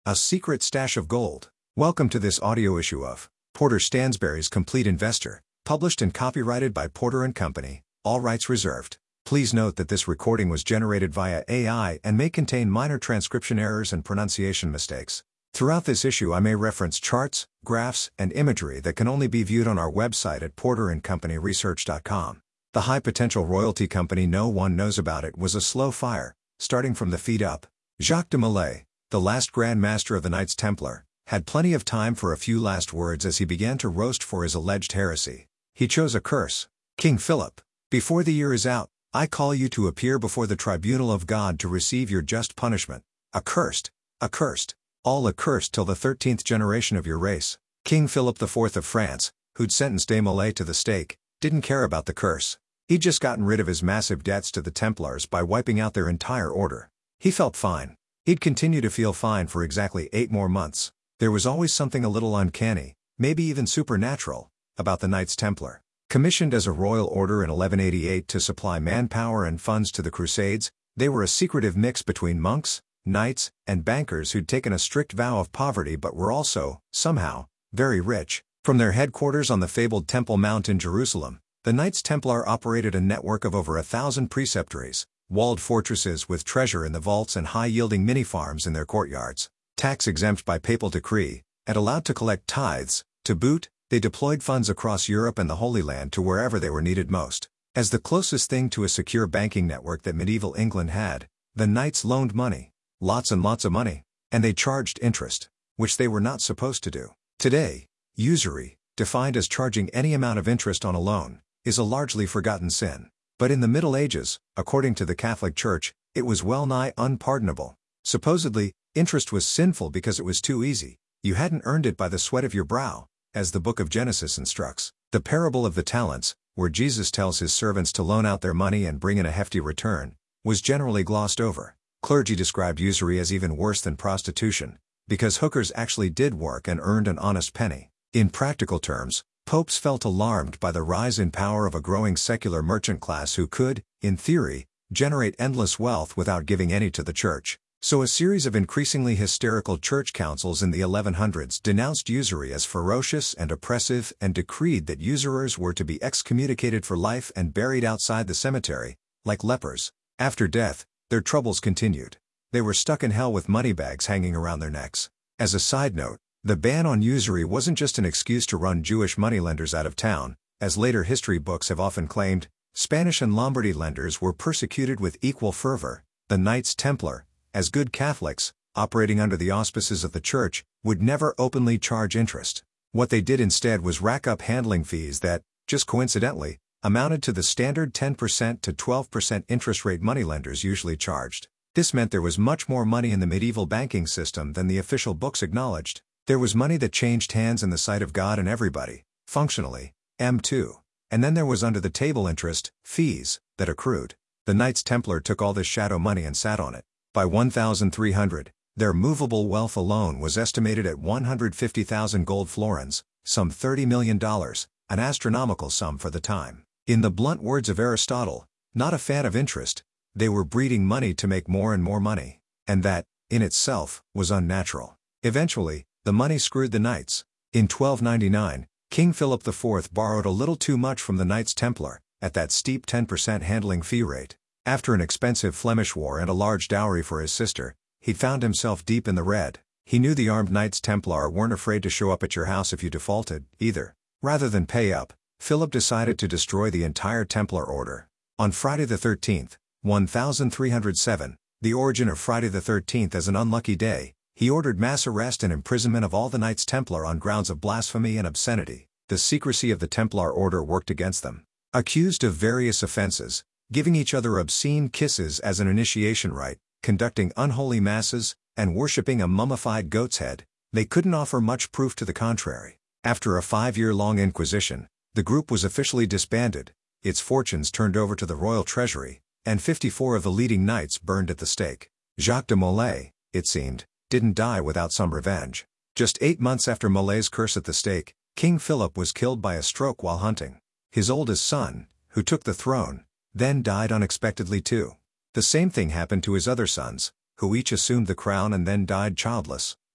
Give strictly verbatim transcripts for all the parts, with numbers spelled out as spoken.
A Secret Stash of Gold. Welcome to this audio issue of Porter Stansberry's Complete Investor, published and copyrighted by Porter and Company, all rights reserved. Please note that this recording was generated via A I and may contain minor transcription errors and pronunciation mistakes. Throughout this issue I may reference charts, graphs, and imagery that can only be viewed on our website at porter and company research dot com. The high-potential royalty company no one knows about it was a slow fire, starting from the feet up. Jacques de Molay, the last Grand Master of the Knights Templar, had plenty of time for a few last words as he began to roast for his alleged heresy. He chose a curse. King Philip, before the year is out, I call you to appear before the tribunal of God to receive your just punishment. Accursed, accursed, all accursed till the thirteenth generation of your race. King Philip the Fourth of France, who'd sentenced de Molay to the stake, didn't care about the curse. He'd just gotten rid of his massive debts to the Templars by wiping out their entire order. He felt fine. He'd continue to feel fine for exactly eight more months. There was always something a little uncanny, maybe even supernatural, about the Knights Templar. Commissioned as a royal order in eleven eighty-eight to supply manpower and funds to the Crusades, they were a secretive mix between monks, knights, and bankers who'd taken a strict vow of poverty but were also, somehow, very rich. From their headquarters on the fabled Temple Mount in Jerusalem, the Knights Templar operated a network of over a thousand preceptories, walled fortresses with treasure in the vaults and high-yielding mini-farms in their courtyards. Tax-exempt by papal decree, and allowed to collect tithes, to boot, they deployed funds across Europe and the Holy Land to wherever they were needed most. As the closest thing to a secure banking network that medieval England had, the Knights loaned money, lots and lots of money, and they charged interest, which they were not supposed to do. Today, usury, defined as charging any amount of interest on a loan, is a largely forgotten sin. But in the Middle Ages, according to the Catholic Church, it was well-nigh unpardonable. Supposedly, interest was sinful because it was too easy. You hadn't earned it by the sweat of your brow, as the book of Genesis instructs. The parable of the talents, where Jesus tells his servants to loan out their money and bring in a hefty return, was generally glossed over. Clergy described usury as even worse than prostitution, because hookers actually did work and earned an honest penny. In practical terms, popes felt alarmed by the rise in power of a growing secular merchant class who could, in theory, generate endless wealth without giving any to the church. So a series of increasingly hysterical church councils in the eleven hundreds denounced usury as ferocious and oppressive and decreed that usurers were to be excommunicated for life and buried outside the cemetery, like lepers. After death, their troubles continued. They were stuck in hell with moneybags hanging around their necks. As a side note, the ban on usury wasn't just an excuse to run Jewish moneylenders out of town, as later history books have often claimed. Spanish and Lombardy lenders were persecuted with equal fervor. The Knights Templar, as good Catholics, operating under the auspices of the Church, would never openly charge interest. What they did instead was rack up handling fees that, just coincidentally, amounted to the standard ten percent to twelve percent interest rate moneylenders usually charged. This meant there was much more money in the medieval banking system than the official books acknowledged. There was money that changed hands in the sight of God and everybody, functionally, M two. And then there was under-the-table interest, fees, that accrued. The Knights Templar took all this shadow money and sat on it. By one thousand three hundred, their movable wealth alone was estimated at one hundred fifty thousand gold florins, some thirty million dollars, an astronomical sum for the time. In the blunt words of Aristotle, not a fan of interest, they were breeding money to make more and more money. And that, in itself, was unnatural. Eventually, the money screwed the Knights. In twelve ninety-nine, King Philip the Fourth borrowed a little too much from the Knights Templar, at that steep ten percent handling fee rate. After an expensive Flemish war and a large dowry for his sister, he'd found himself deep in the red. He knew the armed Knights Templar weren't afraid to show up at your house if you defaulted, either. Rather than pay up, Philip decided to destroy the entire Templar order. On Friday the thirteenth, one thousand three hundred seven, the origin of Friday the thirteenth as an unlucky day, he ordered mass arrest and imprisonment of all the Knights Templar on grounds of blasphemy and obscenity. The secrecy of the Templar order worked against them. Accused of various offenses, giving each other obscene kisses as an initiation rite, conducting unholy masses, and worshipping a mummified goat's head, they couldn't offer much proof to the contrary. After a five-year-long inquisition, the group was officially disbanded, its fortunes turned over to the royal treasury, and fifty-four of the leading knights burned at the stake. Jacques de Molay, it seemed, didn't die without some revenge. Just eight months after Molay's curse at the stake, King Philip was killed by a stroke while hunting. His oldest son, who took the throne, then died unexpectedly too. The same thing happened to his other sons, who each assumed the crown and then died childless.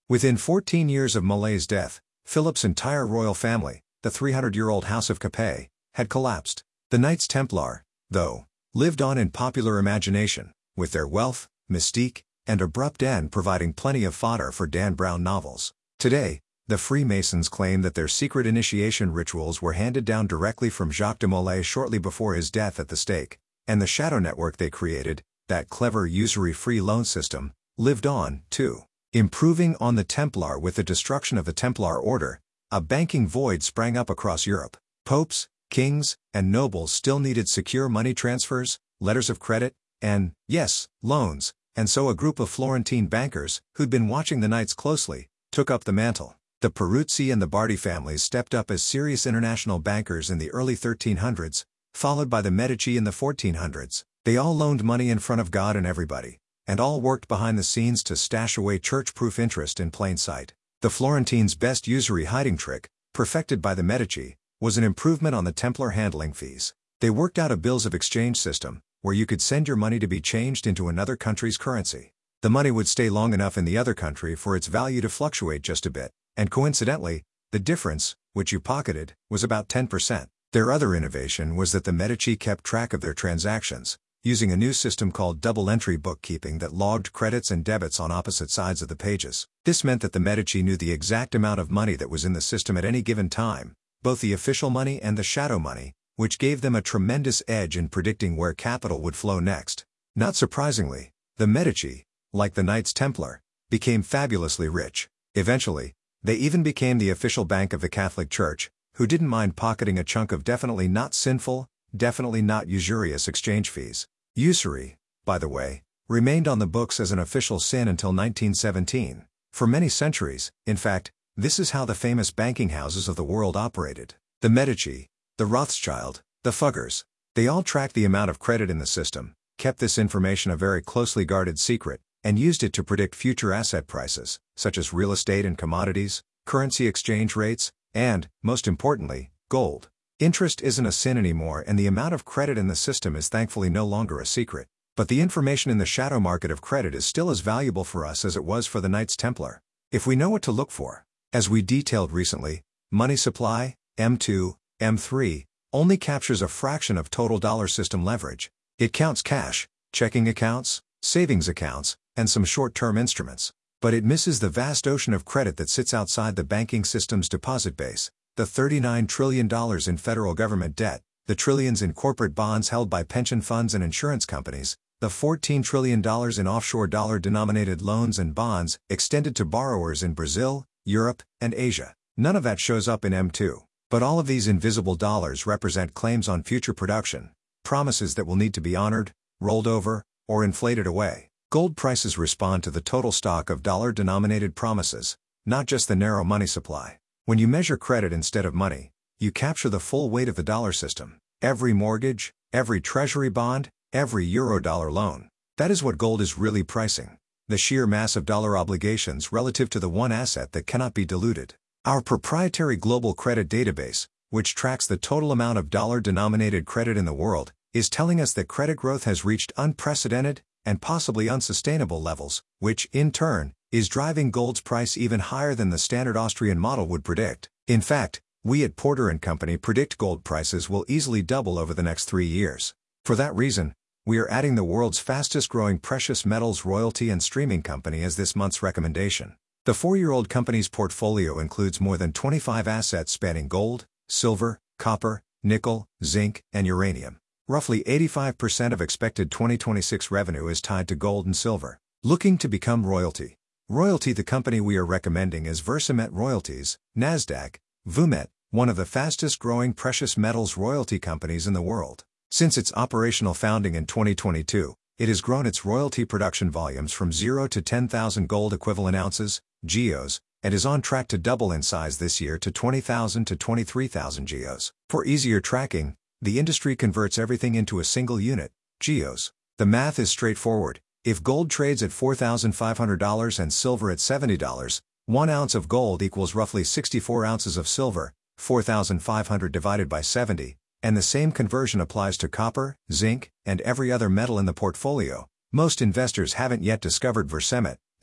Within fourteen years of Molay's death, Philip's entire royal family, the three hundred year old House of Capet, had collapsed. The Knights Templar, though, lived on in popular imagination, with their wealth, mystique, and abrupt end providing plenty of fodder for Dan Brown novels. Today, the Freemasons claim that their secret initiation rituals were handed down directly from Jacques de Molay shortly before his death at the stake, and the shadow network they created, that clever usury-free loan system, lived on, too. Improving on the Templar with the destruction of the Templar Order, a banking void sprang up across Europe. Popes, kings, and nobles still needed secure money transfers, letters of credit, and, yes, loans, and so a group of Florentine bankers, who'd been watching the Knights closely, took up the mantle. The Peruzzi and the Bardi families stepped up as serious international bankers in the early thirteen hundreds, followed by the Medici in the fourteen hundreds. They all loaned money in front of God and everybody, and all worked behind the scenes to stash away church-proof interest in plain sight. The Florentines' best usury hiding trick, perfected by the Medici, was an improvement on the Templar handling fees. They worked out a bills of exchange system, where you could send your money to be changed into another country's currency. The money would stay long enough in the other country for its value to fluctuate just a bit, and coincidentally, the difference, which you pocketed, was about ten percent. Their other innovation was that the Medici kept track of their transactions, using a new system called double-entry bookkeeping that logged credits and debits on opposite sides of the pages. This meant that the Medici knew the exact amount of money that was in the system at any given time, both the official money and the shadow money, which gave them a tremendous edge in predicting where capital would flow next. Not surprisingly, the Medici, like the Knights Templar, became fabulously rich. Eventually, they even became the official bank of the Catholic Church, who didn't mind pocketing a chunk of definitely not sinful, definitely not usurious exchange fees. Usury, by the way, remained on the books as an official sin until nineteen seventeen. For many centuries, in fact, this is how the famous banking houses of the world operated. The Medici, the Rothschild, the Fuggers, they all tracked the amount of credit in the system, kept this information a very closely guarded secret, and used it to predict future asset prices, such as real estate and commodities, currency exchange rates, and, most importantly, gold. Interest isn't a sin anymore, and the amount of credit in the system is thankfully no longer a secret. But the information in the shadow market of credit is still as valuable for us as it was for the Knights Templar, if we know what to look for. As we detailed recently, money supply, M two, M three, only captures a fraction of total dollar system leverage. It counts cash, checking accounts, savings accounts, and some short-term instruments. But it misses the vast ocean of credit that sits outside the banking system's deposit base, the thirty-nine trillion dollars in federal government debt, the trillions in corporate bonds held by pension funds and insurance companies, the fourteen trillion dollars in offshore dollar-denominated loans and bonds extended to borrowers in Brazil, Europe, and Asia. None of that shows up in M two. But all of these invisible dollars represent claims on future production, promises that will need to be honored, rolled over, or inflated away. Gold prices respond to the total stock of dollar-denominated promises, not just the narrow money supply. When you measure credit instead of money, you capture the full weight of the dollar system. Every mortgage, every treasury bond, every euro-dollar loan. That is what gold is really pricing. The sheer mass of dollar obligations relative to the one asset that cannot be diluted. Our proprietary global credit database, which tracks the total amount of dollar-denominated credit in the world, is telling us that credit growth has reached unprecedented, and possibly unsustainable levels, which, in turn, is driving gold's price even higher than the standard Austrian model would predict. In fact, we at Porter and Company predict gold prices will easily double over the next three years. For that reason, we are adding the world's fastest-growing precious metals royalty and streaming company as this month's recommendation. The four-year-old company's portfolio includes more than twenty-five assets spanning gold, silver, copper, nickel, zinc, and uranium. Roughly eighty-five percent of expected twenty twenty-six revenue is tied to gold and silver. Looking to become royalty. Royalty. The company we are recommending is Versamet Royalties, Nasdaq, VUMET, one of the fastest-growing precious metals royalty companies in the world. Since its operational founding in twenty twenty-two, it has grown its royalty production volumes from zero to ten thousand gold equivalent ounces, G E Os, and is on track to double in size this year to twenty thousand to twenty-three thousand G E Os. For easier tracking, the industry converts everything into a single unit, G E Os. The math is straightforward. If gold trades at four thousand five hundred dollars and silver at seventy dollars, one ounce of gold equals roughly sixty-four ounces of silver, four thousand five hundred divided by seventy, and the same conversion applies to copper, zinc, and every other metal in the portfolio. Most investors haven't yet discovered Versamet,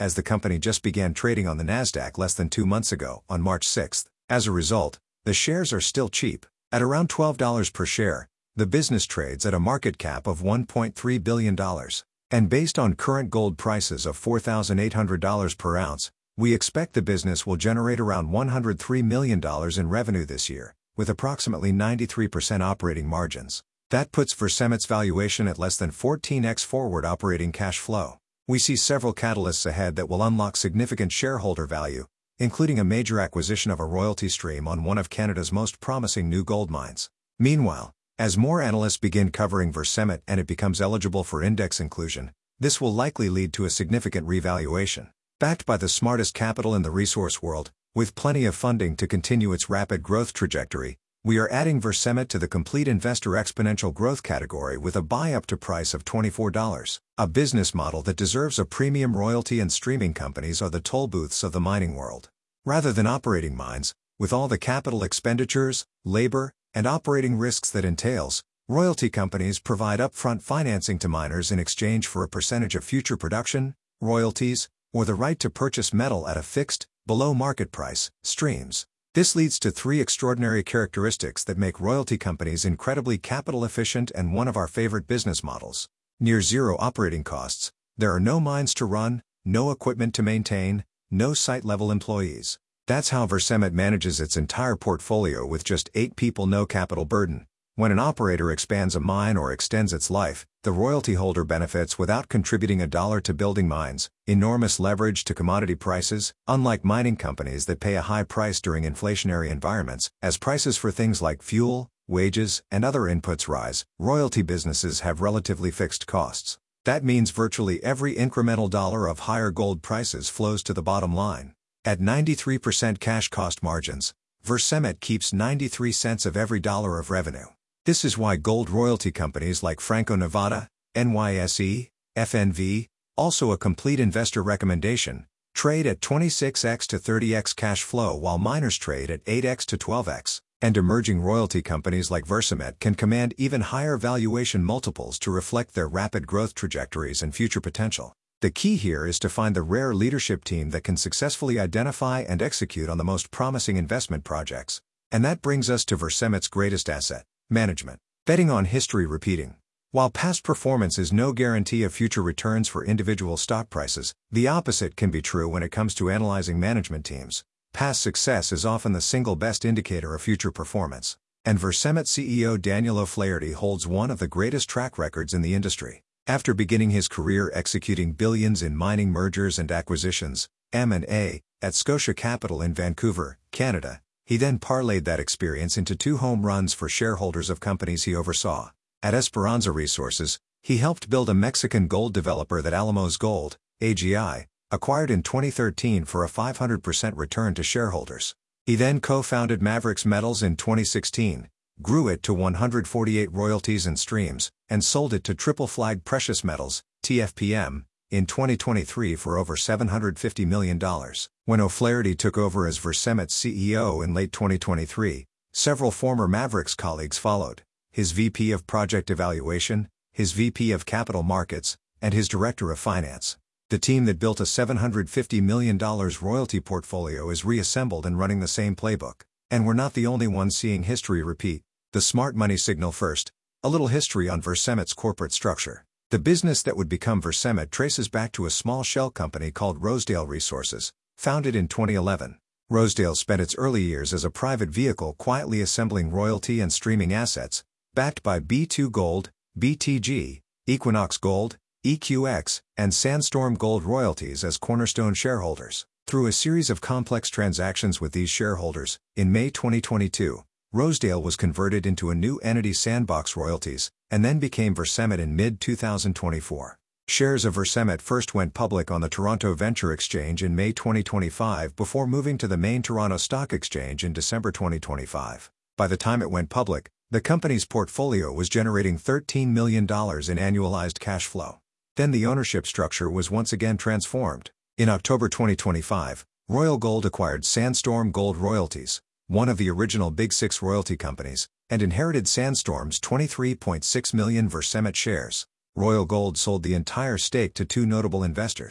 as the company just began trading on the Nasdaq less than two months ago, on March sixth. As a result, the shares are still cheap. At around twelve dollars per share, the business trades at a market cap of one point three billion dollars. And based on current gold prices of four thousand eight hundred dollars per ounce, we expect the business will generate around one hundred three million dollars in revenue this year, with approximately ninety-three percent operating margins. That puts Vercemet's valuation at less than fourteen x forward operating cash flow. We see several catalysts ahead that will unlock significant shareholder value, including a major acquisition of a royalty stream on one of Canada's most promising new gold mines. Meanwhile, as more analysts begin covering Vercemet and it becomes eligible for index inclusion, this will likely lead to a significant revaluation. Backed by the smartest capital in the resource world, with plenty of funding to continue its rapid growth trajectory, we are adding Vercemet to the complete investor exponential growth category with a buy-up-to price of twenty-four dollars. A business model that deserves a premium. Royalty and streaming companies are the toll booths of the mining world. Rather than operating mines, with all the capital expenditures, labor, and operating risks that entails, royalty companies provide upfront financing to miners in exchange for a percentage of future production, royalties, or the right to purchase metal at a fixed, below-market price, streams. This leads to three extraordinary characteristics that make royalty companies incredibly capital efficient and one of our favorite business models. Near zero operating costs, there are no mines to run, no equipment to maintain, no site-level employees. That's how Vercemet manages its entire portfolio with just eight people. No capital burden. When an operator expands a mine or extends its life, the royalty holder benefits without contributing a dollar to building mines. Enormous leverage to commodity prices. Unlike mining companies that pay a high price during inflationary environments, as prices for things like fuel, wages, and other inputs rise, royalty businesses have relatively fixed costs. That means virtually every incremental dollar of higher gold prices flows to the bottom line. At ninety-three percent cash cost margins, Vercemet keeps ninety-three cents of every dollar of revenue. This is why gold royalty companies like Franco-Nevada, N Y S E, F N V, also a complete investor recommendation, trade at twenty-six x to thirty x cash flow while miners trade at eight x to twelve x, and emerging royalty companies like Vercemet can command even higher valuation multiples to reflect their rapid growth trajectories and future potential. The key here is to find the rare leadership team that can successfully identify and execute on the most promising investment projects. And that brings us to Vercemet's greatest asset: management. Betting on history repeating. While past performance is no guarantee of future returns for individual stock prices, the opposite can be true when it comes to analyzing management teams. Past success is often the single best indicator of future performance. And Vercemet C E O Daniel O'Flaherty holds one of the greatest track records in the industry. After beginning his career executing billions in mining mergers and acquisitions, M and A, at Scotia Capital in Vancouver, Canada, he then parlayed that experience into two home runs for shareholders of companies he oversaw. At Esperanza Resources, he helped build a Mexican gold developer that Alamos Gold, A G I, acquired in twenty thirteen for a five hundred percent return to shareholders. He then co-founded Maverix Metals in twenty sixteen, grew it to one hundred forty-eight royalties and streams, and sold it to Triple Flag Precious Metals, T F P M, in twenty twenty-three for over seven hundred fifty million dollars. When O'Flaherty took over as Vercemet's C E O in late twenty twenty-three, several former Maverix colleagues followed: his V P of Project Evaluation, his V P of Capital Markets, and his Director of Finance. The team that built a seven hundred fifty million dollars royalty portfolio is reassembled and running the same playbook. And we're not the only ones seeing history repeat. The smart money signal first. A little history on Vercemet's corporate structure. The business that would become Vercemet traces back to a small shell company called Rosedale Resources, founded in twenty eleven. Rosedale spent its early years as a private vehicle quietly assembling royalty and streaming assets, backed by B two Gold, B T G, Equinox Gold, E Q X, and Sandstorm Gold royalties as cornerstone shareholders. Through a series of complex transactions with these shareholders, in May twenty twenty-two, Rosedale was converted into a new entity, Sandbox Royalties, and then became Vercemet in mid twenty twenty-four. Shares of Vercemet first went public on the Toronto Venture Exchange in May twenty twenty-five before moving to the main Toronto Stock Exchange in December twenty twenty-five. By the time it went public, the company's portfolio was generating thirteen million dollars in annualized cash flow. Then the ownership structure was once again transformed. In October twenty twenty-five, Royal Gold acquired Sandstorm Gold Royalties, one of the original Big Six royalty companies, and inherited Sandstorm's twenty-three point six million Vercemet shares. Royal Gold sold the entire stake to two notable investors.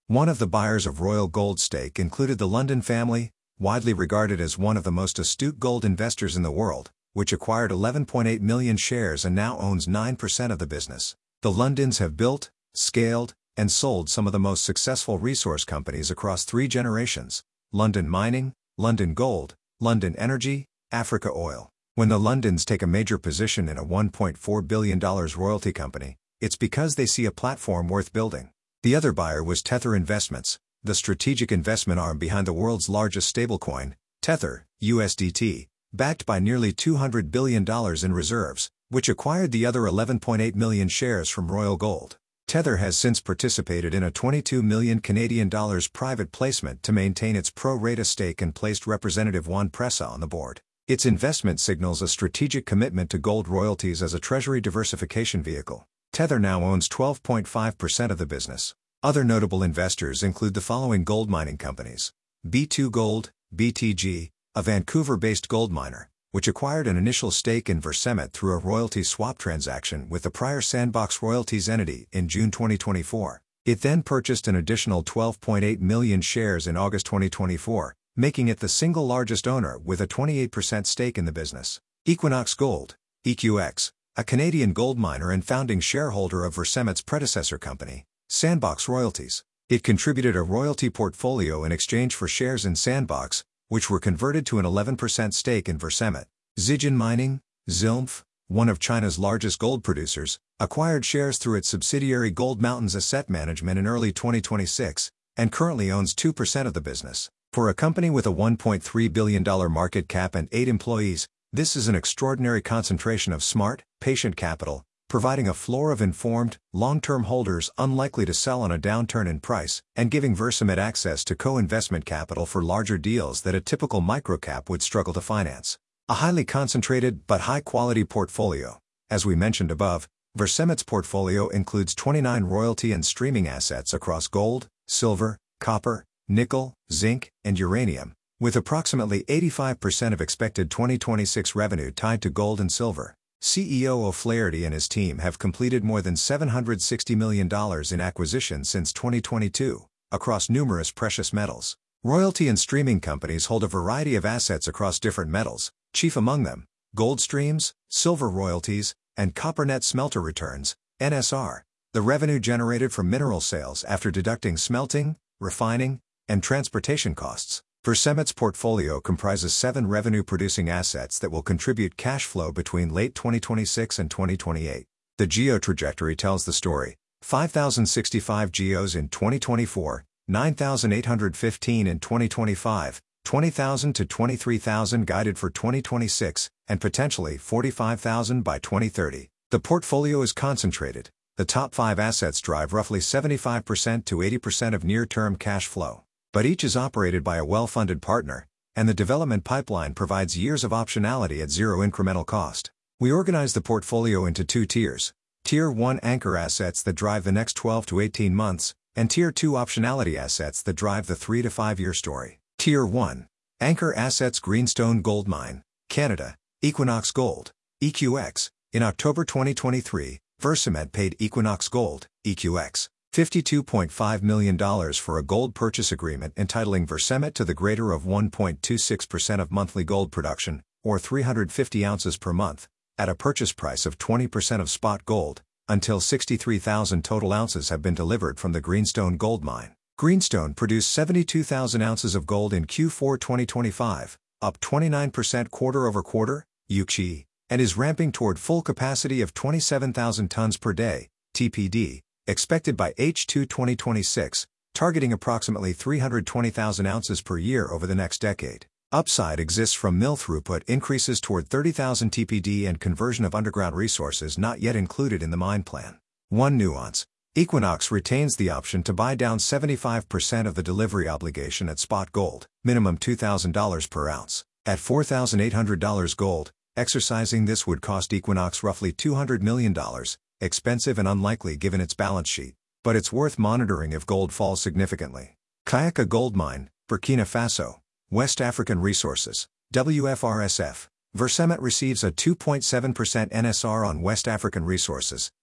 One of the buyers of Royal Gold stake included the London family, widely regarded as one of the most astute gold investors in the world, which acquired eleven point eight million shares and now owns nine percent of the business. The Londons have built, scaled, and sold some of the most successful resource companies across three generations: London Mining, London Gold, London Energy, Africa Oil. When the Londons take a major position in a one point four billion dollars royalty company, it's because they see a platform worth building. The other buyer was Tether Investments, the strategic investment arm behind the world's largest stablecoin, Tether, U S D T, backed by nearly two hundred billion dollars in reserves, which acquired the other eleven point eight million shares from Royal Gold. Tether has since participated in a twenty-two million Canadian dollars private placement to maintain its pro-rata stake and placed Representative Juan Presa on the board. Its investment signals a strategic commitment to gold royalties as a treasury diversification vehicle. Tether now owns twelve point five percent of the business. Other notable investors include the following gold mining companies: B two Gold, B T G, a Vancouver-based gold miner, which acquired an initial stake in Versemet through a royalty swap transaction with the prior Sandbox Royalties entity in June twenty twenty-four. It then purchased an additional twelve point eight million shares in August twenty twenty-four, making it the single largest owner with a twenty-eight percent stake in the business. Equinox Gold, E Q X, a Canadian gold miner and founding shareholder of Versemet's predecessor company, Sandbox Royalties. It contributed a royalty portfolio in exchange for shares in Sandbox, which were converted to an eleven percent stake in Versemet. Zijin Mining, Z I L M F, one of China's largest gold producers, acquired shares through its subsidiary Gold Mountains Asset Management in early twenty twenty-six, and currently owns two percent of the business. For a company with a one point three billion dollars market cap and eight employees, this is an extraordinary concentration of smart, patient capital, providing a floor of informed, long-term holders unlikely to sell on a downturn in price, and giving Versemet access to co-investment capital for larger deals that a typical microcap would struggle to finance. A highly concentrated but high-quality portfolio. As we mentioned above, Versemet's portfolio includes twenty-nine royalty and streaming assets across gold, silver, copper, nickel, zinc, and uranium, with approximately eighty-five percent of expected twenty twenty-six revenue tied to gold and silver. C E O O'Flaherty and his team have completed more than seven hundred sixty million dollars in acquisitions since twenty twenty-two, across numerous precious metals. Royalty and streaming companies hold a variety of assets across different metals, chief among them, gold streams, silver royalties, and copper net smelter returns, N S R, the revenue generated from mineral sales after deducting smelting, refining, and transportation costs. Versemet's portfolio comprises seven revenue-producing assets that will contribute cash flow between late twenty twenty-six and twenty twenty-eight. The geo trajectory tells the story: five thousand sixty-five geos in twenty twenty-four, nine thousand eight hundred fifteen in twenty twenty-five, twenty thousand to twenty-three thousand guided for twenty twenty-six, and potentially forty-five thousand by twenty thirty. The portfolio is concentrated. The top five assets drive roughly seventy-five percent to eighty percent of near-term cash flow. But each is operated by a well-funded partner, and the development pipeline provides years of optionality at zero incremental cost. We organize the portfolio into two tiers: Tier one anchor assets that drive the next twelve to eighteen months, and Tier two optionality assets that drive the three to five year story. Tier one Anchor assets: Greenstone Gold Mine, Canada, Equinox Gold, E Q X. In October twenty twenty-three, Versemet paid Equinox Gold, E Q X, fifty-two point five million dollars for a gold purchase agreement entitling Versemet to the greater of one point two six percent of monthly gold production, or three hundred fifty ounces per month, at a purchase price of twenty percent of spot gold, until sixty-three thousand total ounces have been delivered from the Greenstone Gold Mine. Greenstone produced seventy-two thousand ounces of gold in Q four twenty twenty-five, up twenty-nine percent quarter-over-quarter, U Q I, and is ramping toward full capacity of twenty-seven thousand tons per day, T P D, expected by H two twenty twenty-six, targeting approximately three hundred twenty thousand ounces per year over the next decade. Upside exists from mill throughput increases toward thirty thousand T P D and conversion of underground resources not yet included in the mine plan. One nuance: Equinox retains the option to buy down seventy-five percent of the delivery obligation at spot gold, minimum two thousand dollars per ounce. At four thousand eight hundred dollars gold, exercising this would cost Equinox roughly two hundred million dollars, expensive and unlikely given its balance sheet, but it's worth monitoring if gold falls significantly. Kayaka Gold Mine, Burkina Faso, West African Resources, W F R S F. Versemet receives a two point seven percent N S R on West African Resources,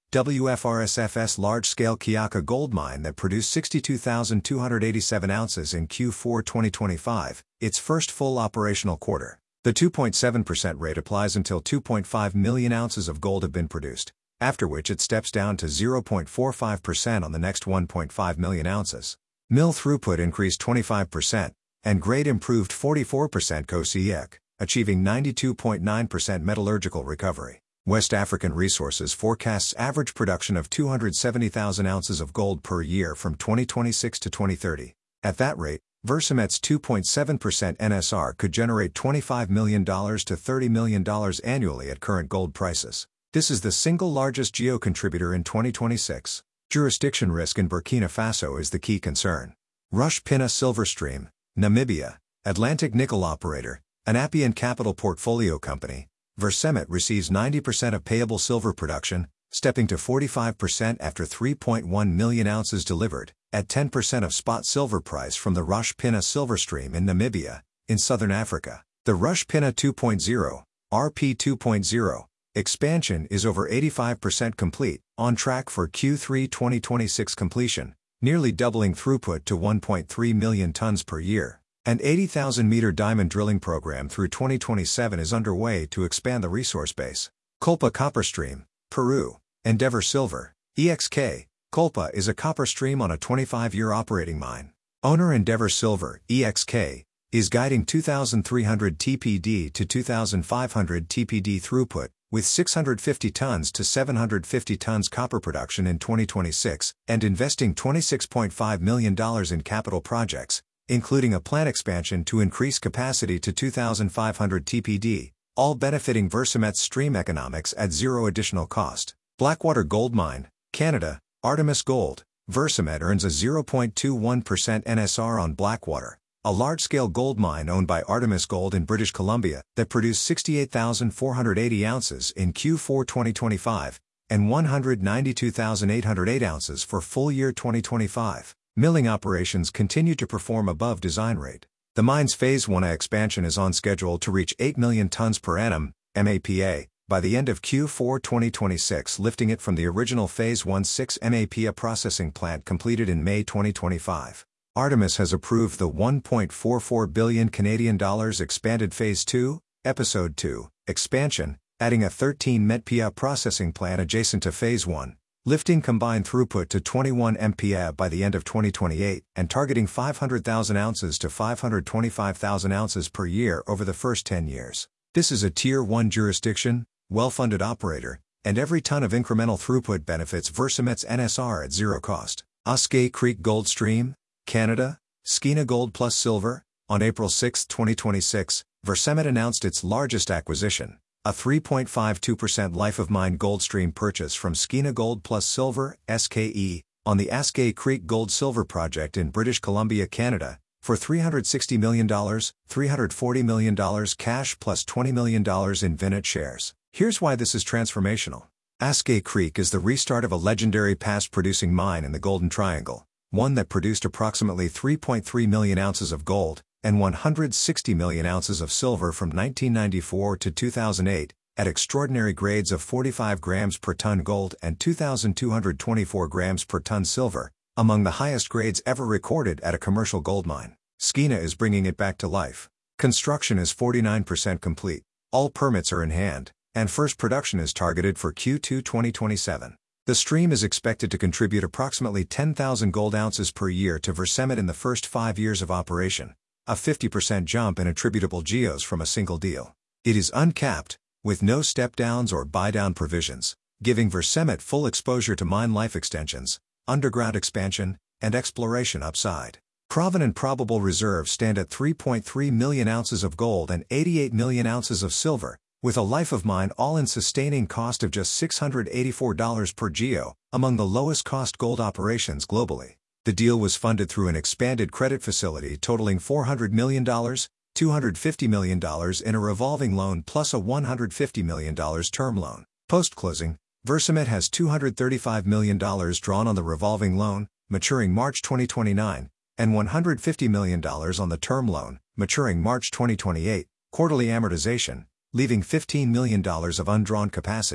W F R S F's large-scale Kiaka gold mine that produced sixty-two thousand two hundred eighty-seven ounces in Q four twenty twenty-five, its first full operational quarter. The two point seven percent rate applies until two point five million ounces of gold have been produced, after which it steps down to zero point four five percent on the next one point five million ounces. Mill throughput increased twenty-five percent, and grade improved forty-four percent C O S I C, achieving ninety-two point nine percent metallurgical recovery. West African Resources forecasts average production of two hundred seventy thousand ounces of gold per year from twenty twenty-six to twenty thirty. At that rate, Versamet's two point seven percent N S R could generate twenty-five million to thirty million dollars annually at current gold prices. This is the single largest geo contributor in twenty twenty-six. Jurisdiction risk in Burkina Faso is the key concern. Rush Pinna Silver Stream, Namibia, Atlantic Nickel Operator, an Appian Capital portfolio company. Versamet receives ninety percent of payable silver production, stepping to forty-five percent after three point one million ounces delivered, at ten percent of spot silver price from the Rush Pinna Silver Stream in Namibia, in southern Africa. The Rush Pinna two point oh, R P two point oh, expansion is over eighty-five percent complete, on track for Q three twenty twenty-six completion, nearly doubling throughput to one point three million tons per year. An eighty thousand meter diamond drilling program through twenty twenty-seven is underway to expand the resource base. Colpa Copper Stream, Peru, Endeavor Silver, E X K. Colpa is a copper stream on a twenty-five year operating mine. Owner Endeavor Silver, E X K, is guiding two thousand three hundred T P D to two thousand five hundred T P D throughput, with six hundred fifty tons to seven hundred fifty tons copper production in twenty twenty-six, and investing twenty-six point five million dollars in capital projects, including a plant expansion to increase capacity to two thousand five hundred T P D, all benefiting Versamet's stream economics at zero additional cost. Blackwater Gold Mine, Canada, Artemis Gold. Versamet earns a zero point two one percent N S R on Blackwater, a large-scale gold mine owned by Artemis Gold in British Columbia that produced sixty-eight thousand four hundred eighty ounces in Q four twenty twenty-five and one hundred ninety-two thousand eight hundred eight ounces for full year twenty twenty-five. Milling operations continue to perform above design rate. The mine's Phase one A expansion is on schedule to reach eight million tons per annum, M A P A, by the end of Q four twenty twenty-six, lifting it from the original Phase one six M A P A processing plant completed in May twenty twenty-five. Artemis has approved the one point four four billion Canadian dollars expanded Phase two, Episode two, expansion, adding a thirteen met P A processing plant adjacent to Phase one. Lifting combined throughput to twenty-one M P A by the end of twenty twenty-eight, and targeting five hundred thousand ounces to five hundred twenty-five thousand ounces per year over the first ten years. This is a Tier one jurisdiction, well-funded operator, and every ton of incremental throughput benefits Versamet's N S R at zero cost. Askay Creek Gold Stream, Canada, Skeena Gold Plus Silver. On April sixth twenty twenty-six, Versamet announced its largest acquisition, a three point five two percent life-of-mine gold stream purchase from Skeena Gold Plus Silver, S K E, on the Askay Creek Gold-Silver Project in British Columbia, Canada, for three hundred sixty million dollars, three hundred forty million dollars cash plus twenty million dollars in Vinet shares. Here's why this is transformational. Askay Creek is the restart of a legendary past-producing mine in the Golden Triangle, one that produced approximately three point three million ounces of gold and one hundred sixty million ounces of silver from nineteen ninety-four to two thousand eight, at extraordinary grades of forty-five grams per ton gold and two thousand two hundred twenty-four grams per ton silver, among the highest grades ever recorded at a commercial gold mine. Skeena is bringing it back to life. Construction is forty-nine percent complete, all permits are in hand, and first production is targeted for Q two twenty twenty-seven. The stream is expected to contribute approximately ten thousand gold ounces per year to Versamet in the first five years of operation, a fifty percent jump in attributable GEOs from a single deal. It is uncapped, with no step-downs or buy-down provisions, giving Versamet full exposure to mine life extensions, underground expansion, and exploration upside. Proven probable reserves stand at three point three million ounces of gold and eighty-eight million ounces of silver, with a life-of-mine all-in sustaining cost of just six hundred eighty-four dollars per GEO, among the lowest-cost gold operations globally. The deal was funded through an expanded credit facility totaling four hundred million dollars, two hundred fifty million dollars in a revolving loan plus a one hundred fifty million dollars term loan. Post-closing, Versamet has two hundred thirty-five million dollars drawn on the revolving loan, maturing March twenty twenty-nine, and one hundred fifty million dollars on the term loan, maturing March twenty twenty-eight, quarterly amortization, leaving fifteen million dollars of undrawn capacity.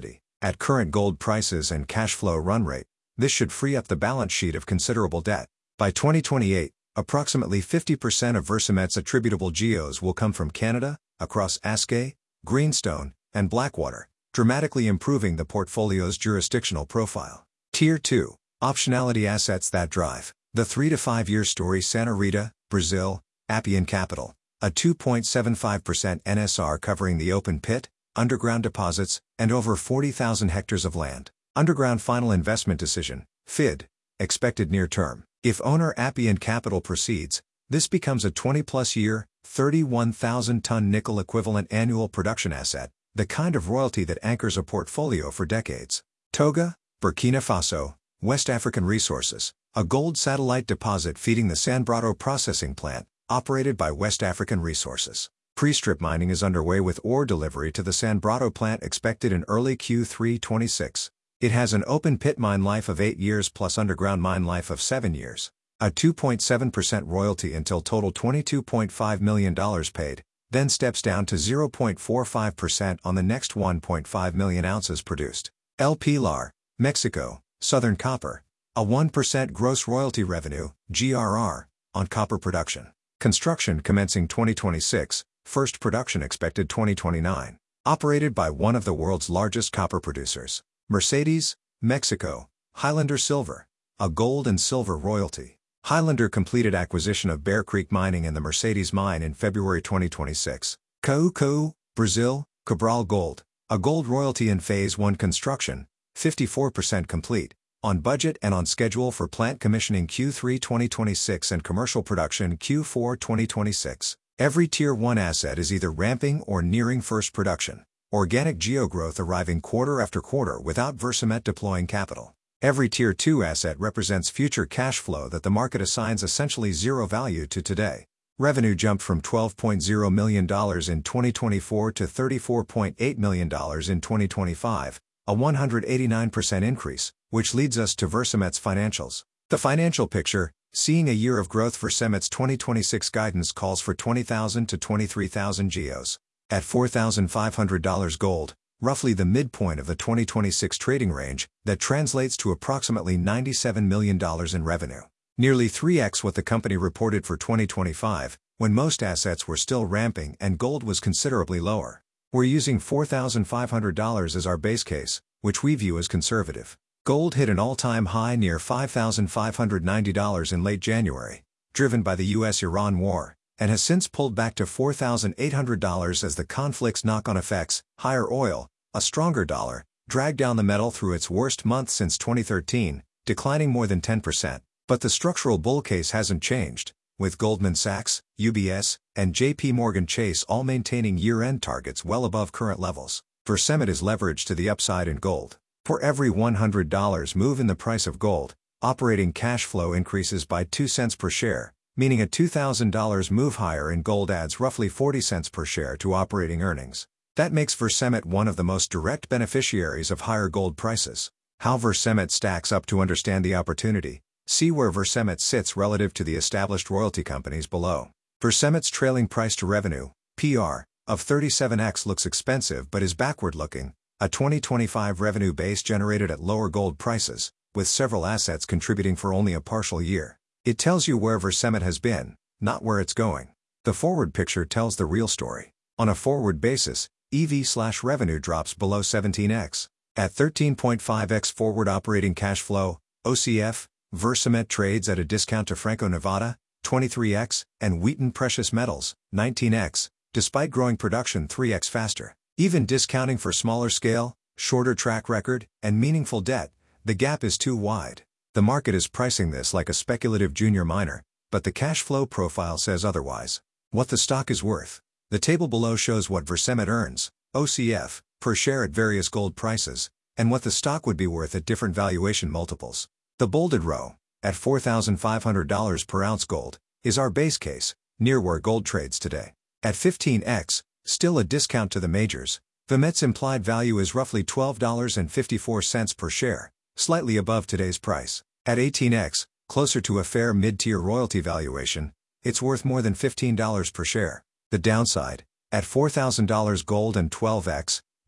At current gold prices and cash flow run rate, this should free up the balance sheet of considerable debt. By twenty twenty-eight, approximately fifty percent of Versamet's attributable G Os will come from Canada, across Askay, Greenstone, and Blackwater, dramatically improving the portfolio's jurisdictional profile. Tier two. Optionality assets that drive. The three to five year story. Santa Rita, Brazil, Appian Capital. A two point seven five percent N S R covering the open pit, underground deposits, and over forty thousand hectares of land. Underground final investment decision, F I D, expected near term. If owner Appian Capital proceeds, this becomes a twenty plus year, thirty-one thousand ton nickel equivalent annual production asset, the kind of royalty that anchors a portfolio for decades. Toga, Burkina Faso, West African Resources, a gold satellite deposit feeding the Sanbrado processing plant, operated by West African Resources. Pre-strip mining is underway with ore delivery to the Sanbrado plant expected in early Q three twenty-six. It has an open pit mine life of eight years plus underground mine life of seven years. A two point seven percent royalty until total twenty-two point five million dollars paid, then steps down to zero point four five percent on the next one point five million ounces produced. El Pilar, Mexico, Southern Copper. A one percent gross royalty revenue, G R R, on copper production. Construction commencing twenty twenty-six. First production expected twenty twenty-nine. Operated by one of the world's largest copper producers. Mercedes, Mexico, Highlander Silver, a gold and silver royalty. Highlander completed acquisition of Bear Creek Mining and the Mercedes Mine in February twenty twenty-six. Cauca, Brazil, Cabral Gold, a gold royalty in Phase one construction, fifty-four percent complete, on budget and on schedule for plant commissioning Q three twenty twenty-six and commercial production Q four twenty twenty-six. Every Tier one asset is either ramping or nearing first production. Organic geo-growth arriving quarter after quarter without Versamet deploying capital. Every Tier two asset represents future cash flow that the market assigns essentially zero value to today. Revenue jumped from twelve point zero million dollars in twenty twenty-four to thirty-four point eight million dollars in twenty twenty-five, a one hundred eighty-nine percent increase, which leads us to Versamet's financials. The financial picture, seeing a year of growth. Versamet's twenty twenty-six guidance calls for twenty thousand to twenty-three thousand G Os. At four thousand five hundred dollars gold, roughly the midpoint of the twenty twenty-six trading range, that translates to approximately ninety-seven million dollars in revenue. Nearly three x what the company reported for twenty twenty-five, when most assets were still ramping and gold was considerably lower. We're using four thousand five hundred dollars as our base case, which we view as conservative. Gold hit an all-time high near five thousand five hundred ninety dollars in late January, driven by the U S Iran war, and has since pulled back to four thousand eight hundred dollars as the conflict's knock-on effects, higher oil, a stronger dollar, dragged down the metal through its worst month since twenty thirteen, declining more than ten percent. But the structural bull case hasn't changed, with Goldman Sachs, U B S, and J P Morgan Chase all maintaining year-end targets well above current levels. Versamet is leveraged to the upside in gold. For every one hundred dollars move in the price of gold, operating cash flow increases by two cents per share, meaning a two thousand dollars move higher in gold adds roughly forty cents per share to operating earnings. That makes Versamet one of the most direct beneficiaries of higher gold prices. How Versamet stacks up. To understand the opportunity, see where Versamet sits relative to the established royalty companies below. Versamet's trailing price to revenue, P R, of thirty-seven x looks expensive but is backward-looking. A twenty twenty-five revenue base generated at lower gold prices, with several assets contributing for only a partial year. It tells you where Versamet has been, not where it's going. The forward picture tells the real story. On a forward basis, E V/revenue drops below seventeen x. At thirteen point five x forward operating cash flow, O C F, Versamet trades at a discount to Franco-Nevada, twenty-three x, and Wheaton Precious Metals, nineteen x, despite growing production three x faster. Even discounting for smaller scale, shorter track record, and meaningful debt, the gap is too wide. The market is pricing this like a speculative junior miner, but the cash flow profile says otherwise. What the stock is worth. The table below shows what Versamet earns, O C F, per share at various gold prices, and what the stock would be worth at different valuation multiples. The bolded row, at four thousand five hundred dollars per ounce gold, is our base case, near where gold trades today. At fifteen x, still a discount to the majors, Versamet's implied value is roughly twelve dollars and fifty-four cents per share, slightly above today's price. At eighteen x, closer to a fair mid-tier royalty valuation, it's worth more than fifteen dollars per share. The downside, at four thousand dollars gold and twelve x,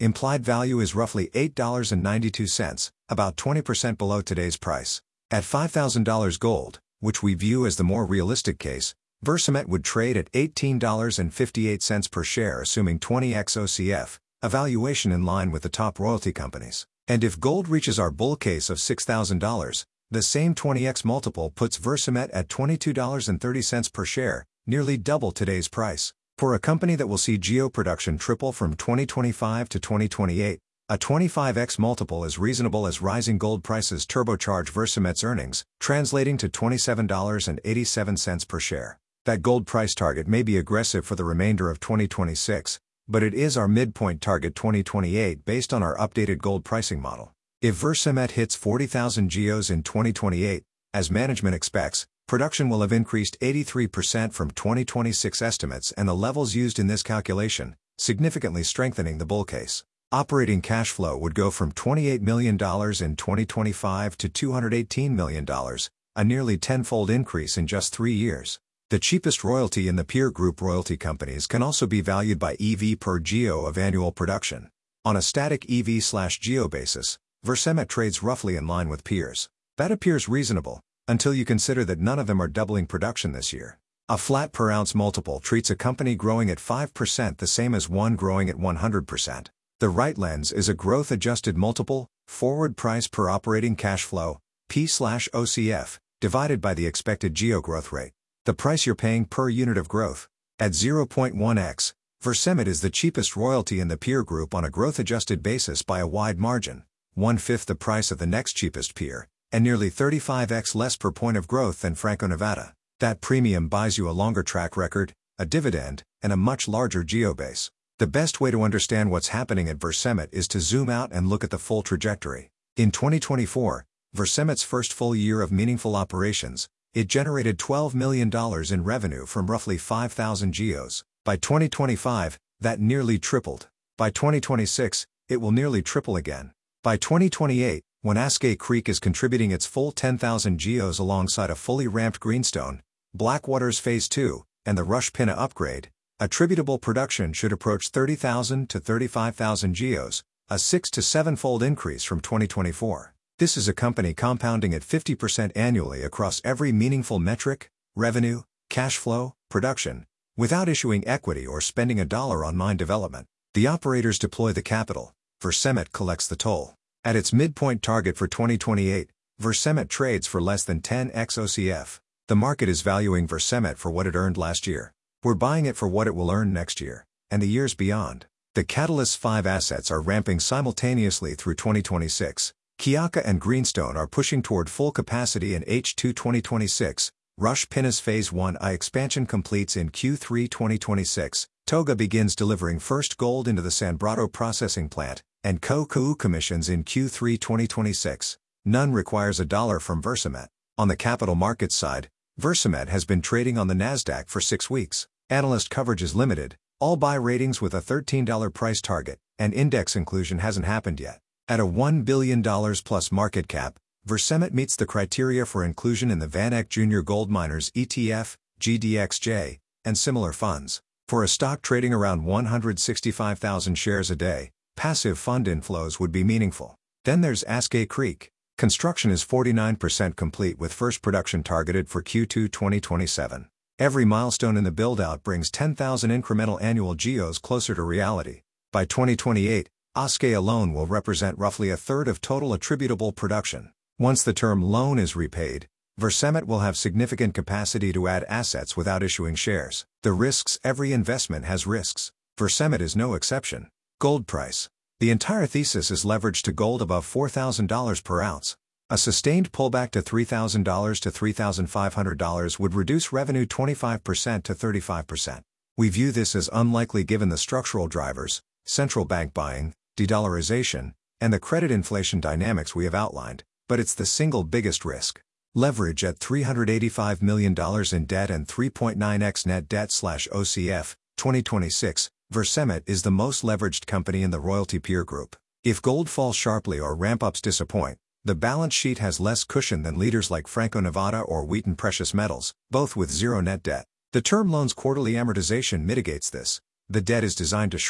Implied value is roughly eight dollars and ninety-two cents, about twenty percent below today's price. At five thousand dollars gold, which we view as the more realistic case, Versamet would trade at eighteen dollars and fifty-eight cents per share assuming twenty x O C F, a valuation in line with the top royalty companies. And if gold reaches our bull case of six thousand dollars, the same twenty x multiple puts Versamet at twenty-two dollars and thirty cents per share, nearly double today's price. For a company that will see geo production triple from twenty twenty-five to twenty twenty-eight, a twenty-five x multiple is reasonable as rising gold prices turbocharge Versamet's earnings, translating to twenty-seven dollars and eighty-seven cents per share. That gold price target may be aggressive for the remainder of twenty twenty-six, but it is our midpoint target twenty twenty-eight based on our updated gold pricing model. If Versamet hits forty thousand geos in twenty twenty-eight, as management expects, production will have increased eighty-three percent from twenty twenty-six estimates and the levels used in this calculation, significantly strengthening the bull case. Operating cash flow would go from twenty-eight million dollars in twenty twenty-five to two hundred eighteen million dollars, a nearly tenfold increase in just three years. The cheapest royalty in the peer group royalty companies can also be valued by E V per geo of annual production. On a static E V/geo basis, Versamet trades roughly in line with peers. That appears reasonable, until you consider that none of them are doubling production this year. A flat per ounce multiple treats a company growing at five percent the same as one growing at one hundred percent. The right lens is a growth-adjusted multiple, forward price per operating cash flow, P/O C F, divided by the expected geo growth rate. The price you're paying per unit of growth. At zero point one x, Versamet is the cheapest royalty in the peer group on a growth-adjusted basis by a wide margin, one-fifth the price of the next cheapest peer, and nearly thirty-five x less per point of growth than Franco-Nevada. That premium buys you a longer track record, a dividend, and a much larger geobase. The best way to understand what's happening at Versamet is to zoom out and look at the full trajectory. In twenty twenty-four, Versamet's first full year of meaningful operations, it generated twelve million dollars in revenue from roughly five thousand geos. By twenty twenty-five, that nearly tripled. By twenty twenty-six, it will nearly triple again. By twenty twenty-eight, when Askay Creek is contributing its full ten thousand geos alongside a fully ramped Greenstone, Blackwaters Phase two, and the Rush Pinna upgrade, attributable production should approach thirty thousand to thirty-five thousand geos, a six to seven-fold increase from twenty twenty-four. This is a company compounding at fifty percent annually across every meaningful metric, revenue, cash flow, production, without issuing equity or spending a dollar on mine development. The operators deploy the capital, Versamet collects the toll. At its midpoint target for twenty twenty-eight, Versamet trades for less than ten x O C F. The market is valuing Versamet for what it earned last year. We're buying it for what it will earn next year, and the years beyond. The Catalyst five assets are ramping simultaneously through twenty twenty-six. Kiaka and Greenstone are pushing toward full capacity in H two twenty twenty-six. Rush Pinna's Phase one I expansion completes in Q three twenty twenty-six. Toga begins delivering first gold into the Sanbrado processing plant, and Koku commissions in Q three twenty twenty-six. None requires a dollar from Versamet. On the capital markets side, Versamet has been trading on the Nasdaq for six weeks. Analyst coverage is limited, all buy ratings with a thirteen dollar price target, and index inclusion hasn't happened yet. At a one billion dollars plus market cap, Versamet meets the criteria for inclusion in the VanEck Junior Gold Miners E T F, G D X J, and similar funds. For a stock trading around one hundred sixty-five thousand shares a day, passive fund inflows would be meaningful. Then there's Askay Creek. Construction is forty-nine percent complete with first production targeted for Q two twenty twenty-seven. Every milestone in the build-out brings ten thousand incremental annual geos closer to reality. By twenty twenty-eight, Askay alone will represent roughly a third of total attributable production. Once the term loan is repaid, Versamet will have significant capacity to add assets without issuing shares. The risks: every investment has risks. Versamet is no exception. Gold price. The entire thesis is leveraged to gold above four thousand dollars per ounce. A sustained pullback to three thousand dollars to three thousand five hundred dollars would reduce revenue twenty-five percent to thirty-five percent. We view this as unlikely given the structural drivers, central bank buying, de-dollarization, and the credit inflation dynamics we have outlined, but it's the single biggest risk. Leverage at three hundred eighty-five million dollars in debt and three point nine x net debt slash O C F, twenty twenty-six, Versamet is the most leveraged company in the royalty peer group. If gold falls sharply or ramp-ups disappoint, the balance sheet has less cushion than leaders like Franco-Nevada or Wheaton Precious Metals, both with zero net debt. The term loan's quarterly amortization mitigates this. The debt is designed to shrink.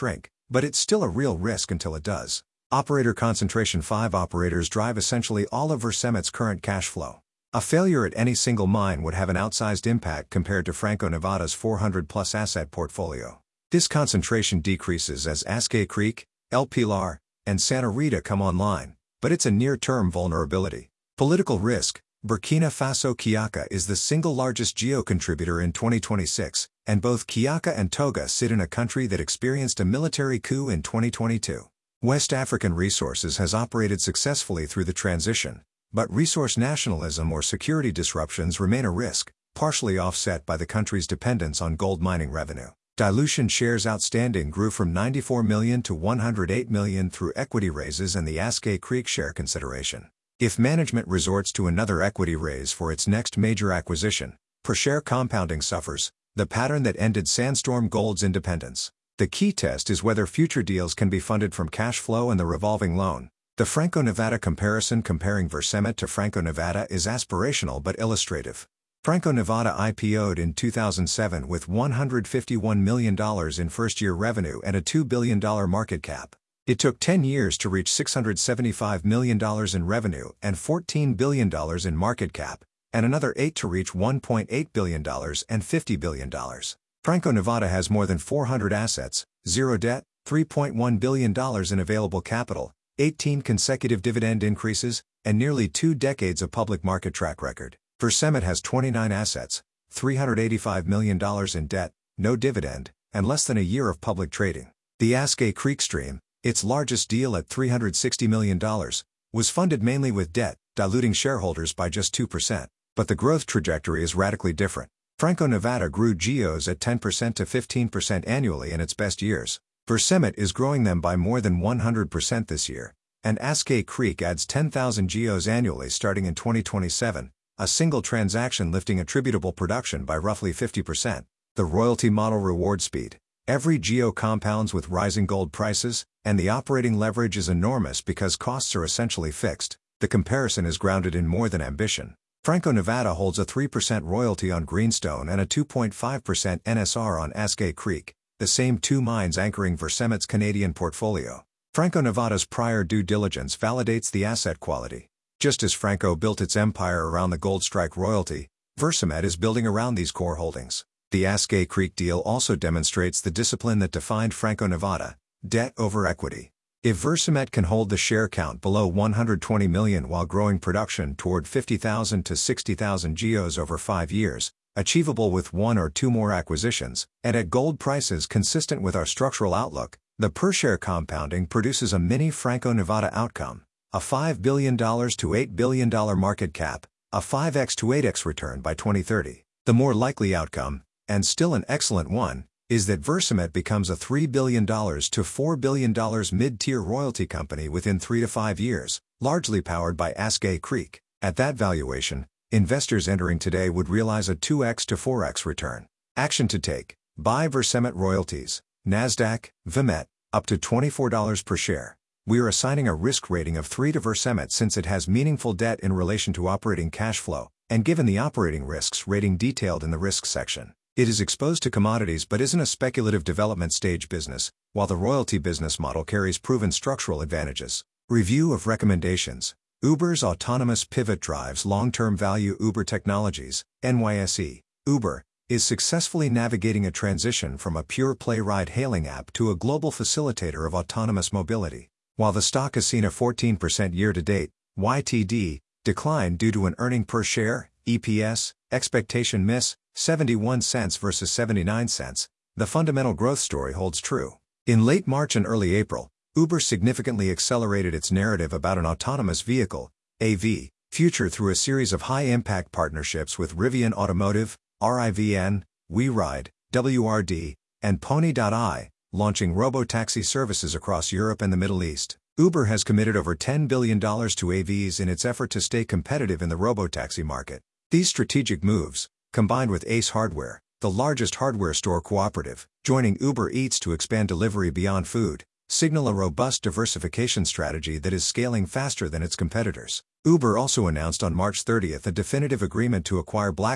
But it's still a real risk until it does. Operator concentration: five operators drive essentially all of Vercemet's current cash flow. A failure at any single mine would have an outsized impact compared to Franco-Nevada's four hundred plus asset portfolio. This concentration decreases as Askay Creek, El Pilar, and Santa Rita come online, but it's a near-term vulnerability. Political risk: Burkina Faso Kiaka is the single largest geo-contributor in twenty twenty-six, and both Kiaka and Toga sit in a country that experienced a military coup in twenty twenty-two. West African Resources has operated successfully through the transition, but resource nationalism or security disruptions remain a risk, partially offset by the country's dependence on gold mining revenue. Dilution: shares outstanding grew from ninety-four million to one hundred eight million through equity raises and the Askay Creek share consideration. If management resorts to another equity raise for its next major acquisition, per-share compounding suffers, the pattern that ended Sandstorm Gold's independence. The key test is whether future deals can be funded from cash flow and the revolving loan. The Franco-Nevada comparison comparing Vercemet to Franco-Nevada is aspirational but illustrative. Franco-Nevada I P O'd in two thousand seven with one hundred fifty-one million dollars in first-year revenue and a two billion dollars market cap. It took ten years to reach six hundred seventy-five million dollars in revenue and fourteen billion dollars in market cap, and another eight to reach one point eight billion dollars and fifty billion dollars. Franco-Nevada has more than four hundred assets, zero debt, three point one billion dollars in available capital, eighteen consecutive dividend increases, and nearly two decades of public market track record. Vercemet has twenty-nine assets, three hundred eighty-five million dollars in debt, no dividend, and less than a year of public trading. The Askay Creek stream, its largest deal at three hundred sixty million dollars, was funded mainly with debt, diluting shareholders by just two percent. But the growth trajectory is radically different. Franco-Nevada grew G Os at ten percent to fifteen percent annually in its best years. Vercemet is growing them by more than one hundred percent this year, and Askay Creek adds ten thousand G Os annually starting in twenty twenty-seven, a single transaction lifting attributable production by roughly fifty percent. The royalty model rewards speed. Every G O compounds with rising gold prices, and the operating leverage is enormous because costs are essentially fixed. The comparison is grounded in more than ambition. Franco-Nevada holds a three percent royalty on Greenstone and a two point five percent N S R on Askay Creek, the same two mines anchoring Vercemet's Canadian portfolio. Franco-Nevada's prior due diligence validates the asset quality. Just as Franco built its empire around the Goldstrike royalty, Vercemet is building around these core holdings. The Askay Creek deal also demonstrates the discipline that defined Franco-Nevada: debt over equity. If Vercemet can hold the share count below one hundred twenty million while growing production toward fifty thousand to sixty thousand G Os over five years, achievable with one or two more acquisitions, and at gold prices consistent with our structural outlook, the per-share compounding produces a mini Franco-Nevada outcome: a five billion to eight billion dollars market cap, a five x to eight x return by twenty thirty. The more likely outcome, and still an excellent one, is that Vercemet becomes a three billion to four billion dollars mid-tier royalty company within three to five years, largely powered by Askay Creek. At that valuation, investors entering today would realize a two x to four x return. Action to take: buy Vercemet royalties, Nasdaq, V M E T, up to twenty-four dollars per share. We are assigning a risk rating of three to Vercemet since it has meaningful debt in relation to operating cash flow, and given the operating risks rating detailed in the risks section. It is exposed to commodities but isn't a speculative development stage business, while the royalty business model carries proven structural advantages. Review of recommendations: Uber's autonomous pivot drives long-term value. Uber Technologies, N Y S E, Uber, is successfully navigating a transition from a pure-play ride-hailing app to a global facilitator of autonomous mobility. While the stock has seen a fourteen percent year-to-date, Y T D, decline due to an earning per share, E P S, expectation miss, seventy-one cents versus seventy-nine cents, the fundamental growth story holds true. In late March and early April, Uber significantly accelerated its narrative about an autonomous vehicle, A V, future through a series of high-impact partnerships with Rivian Automotive, R I V N, WeRide, W R D, and Pony dot I, launching robotaxi services across Europe and the Middle East. Uber has committed over ten billion dollars to A Vs in its effort to stay competitive in the robotaxi market. These strategic moves, combined with Ace Hardware, the largest hardware store cooperative, joining Uber Eats to expand delivery beyond food, signal a robust diversification strategy that is scaling faster than its competitors. Uber also announced on March thirtieth a definitive agreement to acquire Blackland,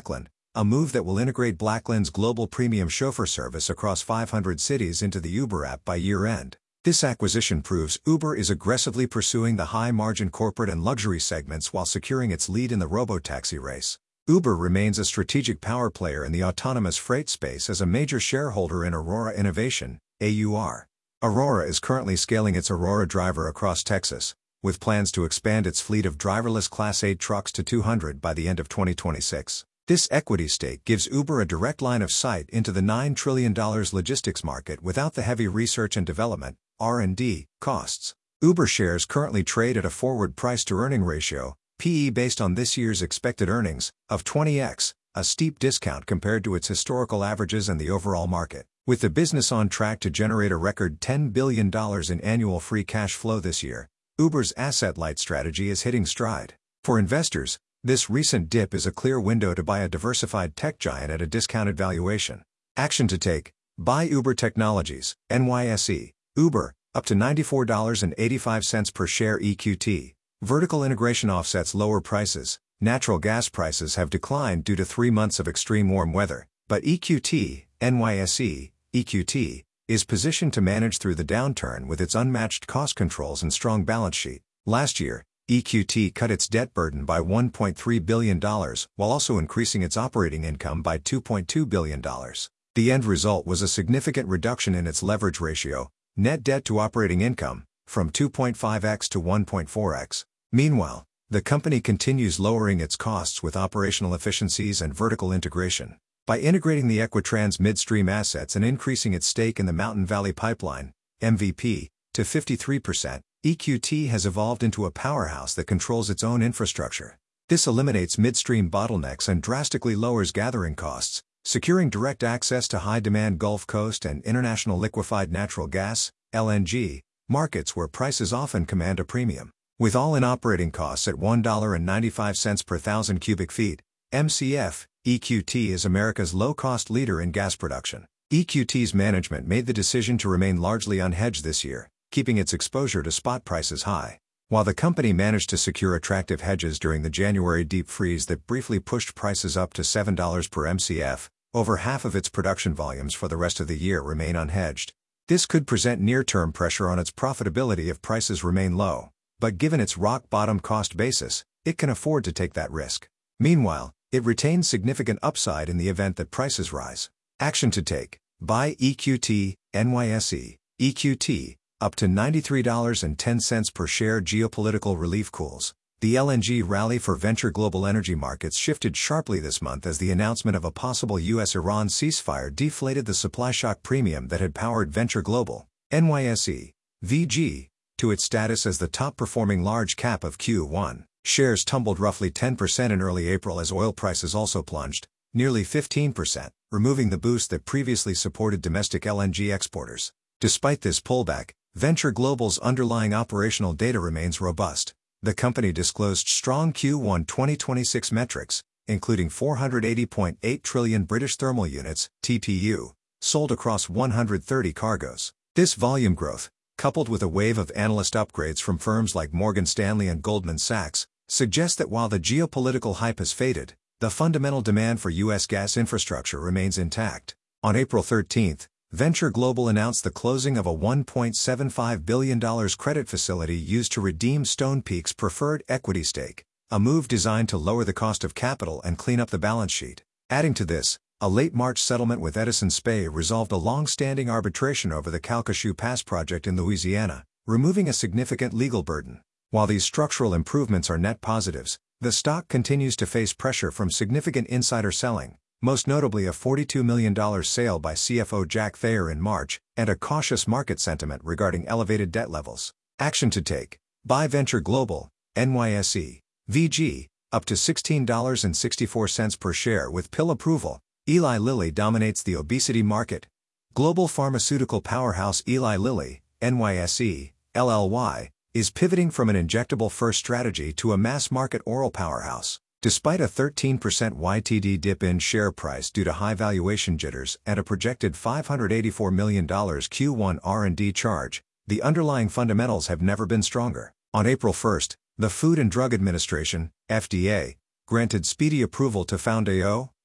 a move that will integrate Blacklin's global premium chauffeur service across five hundred cities into the Uber app by year-end. This acquisition proves Uber is aggressively pursuing the high-margin corporate and luxury segments while securing its lead in the robotaxi race. Uber remains a strategic power player in the autonomous freight space as a major shareholder in Aurora Innovation, A U R. Aurora is currently scaling its Aurora Driver across Texas, with plans to expand its fleet of driverless Class eight trucks to two hundred by the end of twenty twenty-six. This equity stake gives Uber a direct line of sight into the nine trillion dollar logistics market without the heavy research and development, R and D, costs. Uber shares currently trade at a forward price-to-earning ratio, P E based on this year's expected earnings, of twenty x, a steep discount compared to its historical averages and the overall market. With the business on track to generate a record ten billion dollars in annual free cash flow this year, Uber's asset-light strategy is hitting stride. For investors, this recent dip is a clear window to buy a diversified tech giant at a discounted valuation. Action to take: buy Uber Technologies, N Y S E, Uber, up to ninety-four dollars and eighty-five cents per share E Q T. Vertical integration offsets lower prices. Natural gas prices have declined due to three months of extreme warm weather, but E Q T, N Y S E, E Q T, is positioned to manage through the downturn with its unmatched cost controls and strong balance sheet. Last year, E Q T cut its debt burden by one point three billion dollars while also increasing its operating income by two point two billion dollars. The end result was a significant reduction in its leverage ratio, net debt to operating income, from two point five x to one point four x. Meanwhile, the company continues lowering its costs with operational efficiencies and vertical integration. By integrating the Equitrans midstream assets and increasing its stake in the Mountain Valley Pipeline, M V P, to fifty-three percent, E Q T has evolved into a powerhouse that controls its own infrastructure. This eliminates midstream bottlenecks and drastically lowers gathering costs, securing direct access to high-demand Gulf Coast and international liquefied natural gas, L N G, markets where prices often command a premium. With all-in operating costs at one dollar and ninety-five cents per thousand cubic feet, M C F, E Q T is America's low-cost leader in gas production. E Q T's management made the decision to remain largely unhedged this year, keeping its exposure to spot prices high. While the company managed to secure attractive hedges during the January deep freeze that briefly pushed prices up to seven dollars per M C F, over half of its production volumes for the rest of the year remain unhedged. This could present near-term pressure on its profitability if prices remain low, but given its rock-bottom cost basis, it can afford to take that risk. Meanwhile, it retains significant upside in the event that prices rise. Action to take: buy E Q T, N Y S E, E Q T, up to ninety-three dollars and ten cents per share. Geopolitical relief cools. The L N G rally for venture global energy markets shifted sharply this month as the announcement of a possible U S Iran ceasefire deflated the supply shock premium that had powered Venture Global, N Y S E, V G, to its status as the top-performing large cap of Q one. Shares tumbled roughly ten percent in early April as oil prices also plunged, nearly fifteen percent, removing the boost that previously supported domestic L N G exporters. Despite this pullback, Venture Global's underlying operational data remains robust. The company disclosed strong Q one twenty twenty-six metrics, including four hundred eighty point eight trillion British thermal units, T P U, sold across one hundred thirty cargoes. This volume growth, coupled with a wave of analyst upgrades from firms like Morgan Stanley and Goldman Sachs, suggests that while the geopolitical hype has faded, the fundamental demand for U S gas infrastructure remains intact. On April thirteenth, Venture Global announced the closing of a one point seven five billion dollars credit facility used to redeem Stonepeak's preferred equity stake, a move designed to lower the cost of capital and clean up the balance sheet. Adding to this, a late March settlement with Edison Spey resolved a long-standing arbitration over the Calcasieu Pass project in Louisiana, removing a significant legal burden. While these structural improvements are net positives, the stock continues to face pressure from significant insider selling, most notably a forty-two million dollars sale by C F O Jack Thayer in March, and a cautious market sentiment regarding elevated debt levels. Action to take: buy Venture Global, N Y S E, V G, up to sixteen dollars and sixty-four cents per share with pill approval. Eli Lilly dominates the obesity market. Global pharmaceutical powerhouse Eli Lilly, N Y S E, L L Y, is pivoting from an injectable-first strategy to a mass-market oral powerhouse. Despite a thirteen percent Y T D dip in share price due to high valuation jitters and a projected five hundred eighty-four million dollars Q one R and D charge, the underlying fundamentals have never been stronger. On April first, the Food and Drug Administration, F D A, granted speedy approval to Foundayo,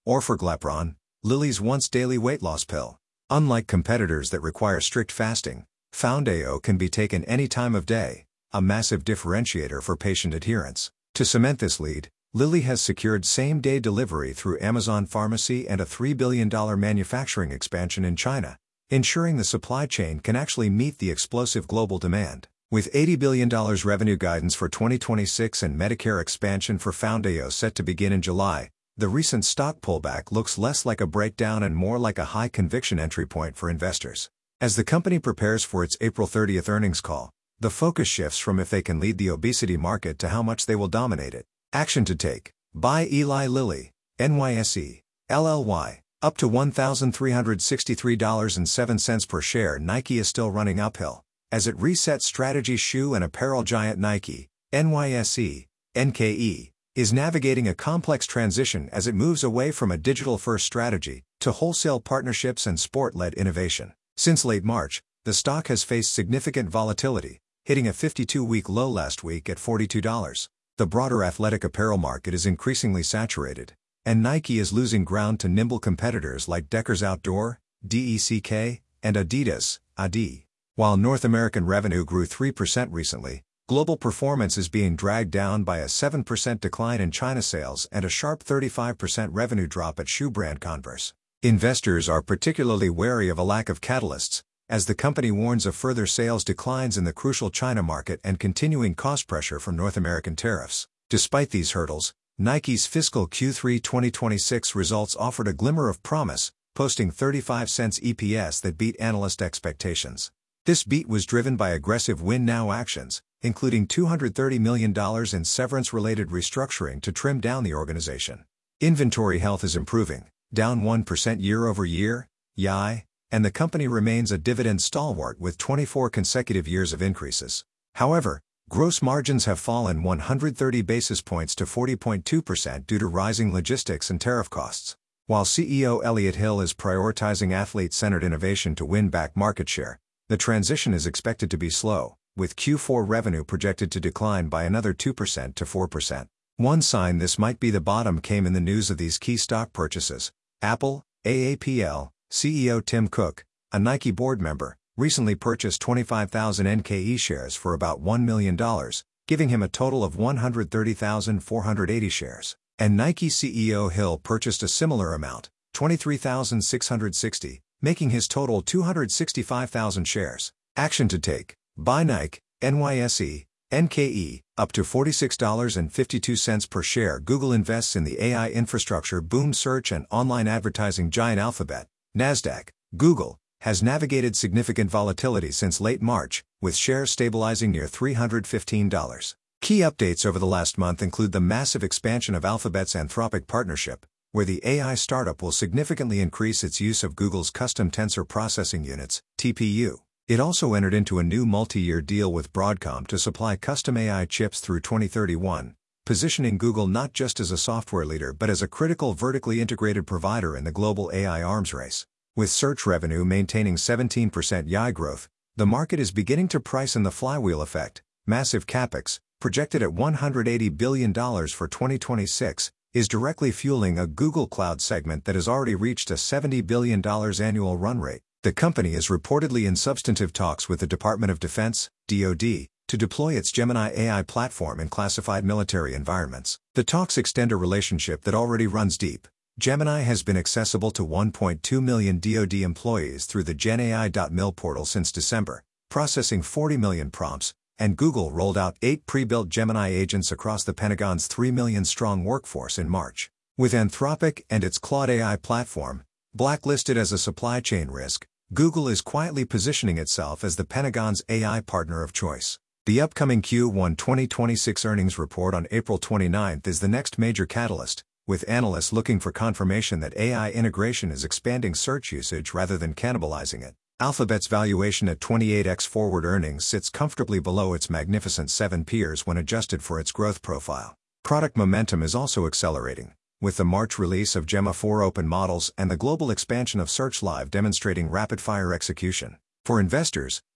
Orforglipron, Lilly's once-daily weight loss pill. Unlike competitors that require strict fasting, Foundayo can be taken any time of day, a massive differentiator for patient adherence. To cement this lead, Lilly has secured same-day delivery through Amazon Pharmacy and a three billion dollars manufacturing expansion in China, ensuring the supply chain can actually meet the explosive global demand. With eighty billion dollars revenue guidance for twenty twenty-six and Medicare expansion for Foundayo set to begin in July, the recent stock pullback looks less like a breakdown and more like a high-conviction entry point for investors. As the company prepares for its April thirtieth earnings call, the focus shifts from if they can lead the obesity market to how much they will dominate it. Action to take. Buy Eli Lilly, N Y S E, L L Y, up to one thousand three hundred sixty-three dollars and seven cents per share. Nike is still running uphill, as it resets strategy. Shoe and apparel giant Nike, N Y S E, N K E, is navigating a complex transition as it moves away from a digital-first strategy to wholesale partnerships and sport-led innovation. Since late March, the stock has faced significant volatility, hitting a fifty-two week low last week at forty-two dollars. The broader athletic apparel market is increasingly saturated, and Nike is losing ground to nimble competitors like Deckers Outdoor, D E C K, and Adidas, A D. While North American revenue grew three percent recently, global performance is being dragged down by a seven percent decline in China sales and a sharp thirty-five percent revenue drop at shoe brand Converse. Investors are particularly wary of a lack of catalysts, as the company warns of further sales declines in the crucial China market and continuing cost pressure from North American tariffs. Despite these hurdles, Nike's fiscal Q three twenty twenty-six results offered a glimmer of promise, posting thirty-five cents E P S that beat analyst expectations. This beat was driven by aggressive win-now actions, including two hundred thirty million dollars in severance-related restructuring to trim down the organization. Inventory health is improving, down one percent year-over-year, Y I, and the company remains a dividend stalwart with twenty-four consecutive years of increases. However, gross margins have fallen one hundred thirty basis points to forty point two percent due to rising logistics and tariff costs. While C E O Elliott Hill is prioritizing athlete-centered innovation to win back market share, the transition is expected to be slow, with Q four revenue projected to decline by another two percent to four percent. One sign this might be the bottom came in the news of these key stock purchases. Apple, A A P L, C E O Tim Cook, a Nike board member, recently purchased twenty-five thousand N K E shares for about one million dollars, giving him a total of one hundred thirty thousand four hundred eighty shares. And Nike C E O Hill purchased a similar amount, twenty-three thousand six hundred sixty, making his total two hundred sixty-five thousand shares. Action to take. Buy Nike, N Y S E, N K E, up to forty-six dollars and fifty-two cents per share. Google invests in the A I infrastructure boom. Search and online advertising giant Alphabet, Nasdaq, Google, has navigated significant volatility since late March, with shares stabilizing near three hundred fifteen dollars. Key updates over the last month include the massive expansion of Alphabet's Anthropic partnership, where the A I startup will significantly increase its use of Google's custom tensor processing units, T P U. It also entered into a new multi-year deal with Broadcom to supply custom A I chips through twenty thirty-one, positioning Google not just as a software leader but as a critical vertically integrated provider in the global A I arms race. With search revenue maintaining seventeen percent Y I growth, the market is beginning to price in the flywheel effect. Massive capex, projected at one hundred eighty billion dollars for twenty twenty-six, is directly fueling a Google Cloud segment that has already reached a seventy billion dollars annual run rate. The company is reportedly in substantive talks with the Department of Defense, D O D, to deploy its Gemini A I platform in classified military environments. The talks extend a relationship that already runs deep. Gemini has been accessible to one point two million D O D employees through the Gen A I dot mil portal since December, processing forty million prompts, and Google rolled out eight pre-built Gemini agents across the Pentagon's three million strong workforce in March. With Anthropic and its Claude A I platform, blacklisted as a supply chain risk, Google is quietly positioning itself as the Pentagon's A I partner of choice. The upcoming Q one twenty twenty-six earnings report on April twenty-ninth is the next major catalyst, with analysts looking for confirmation that A I integration is expanding search usage rather than cannibalizing it. Alphabet's valuation at twenty-eight x forward earnings sits comfortably below its magnificent seven peers when adjusted for its growth profile. Product momentum is also accelerating, with the March release of Gemma four open models and the global expansion of Search Live demonstrating rapid-fire execution. For investors,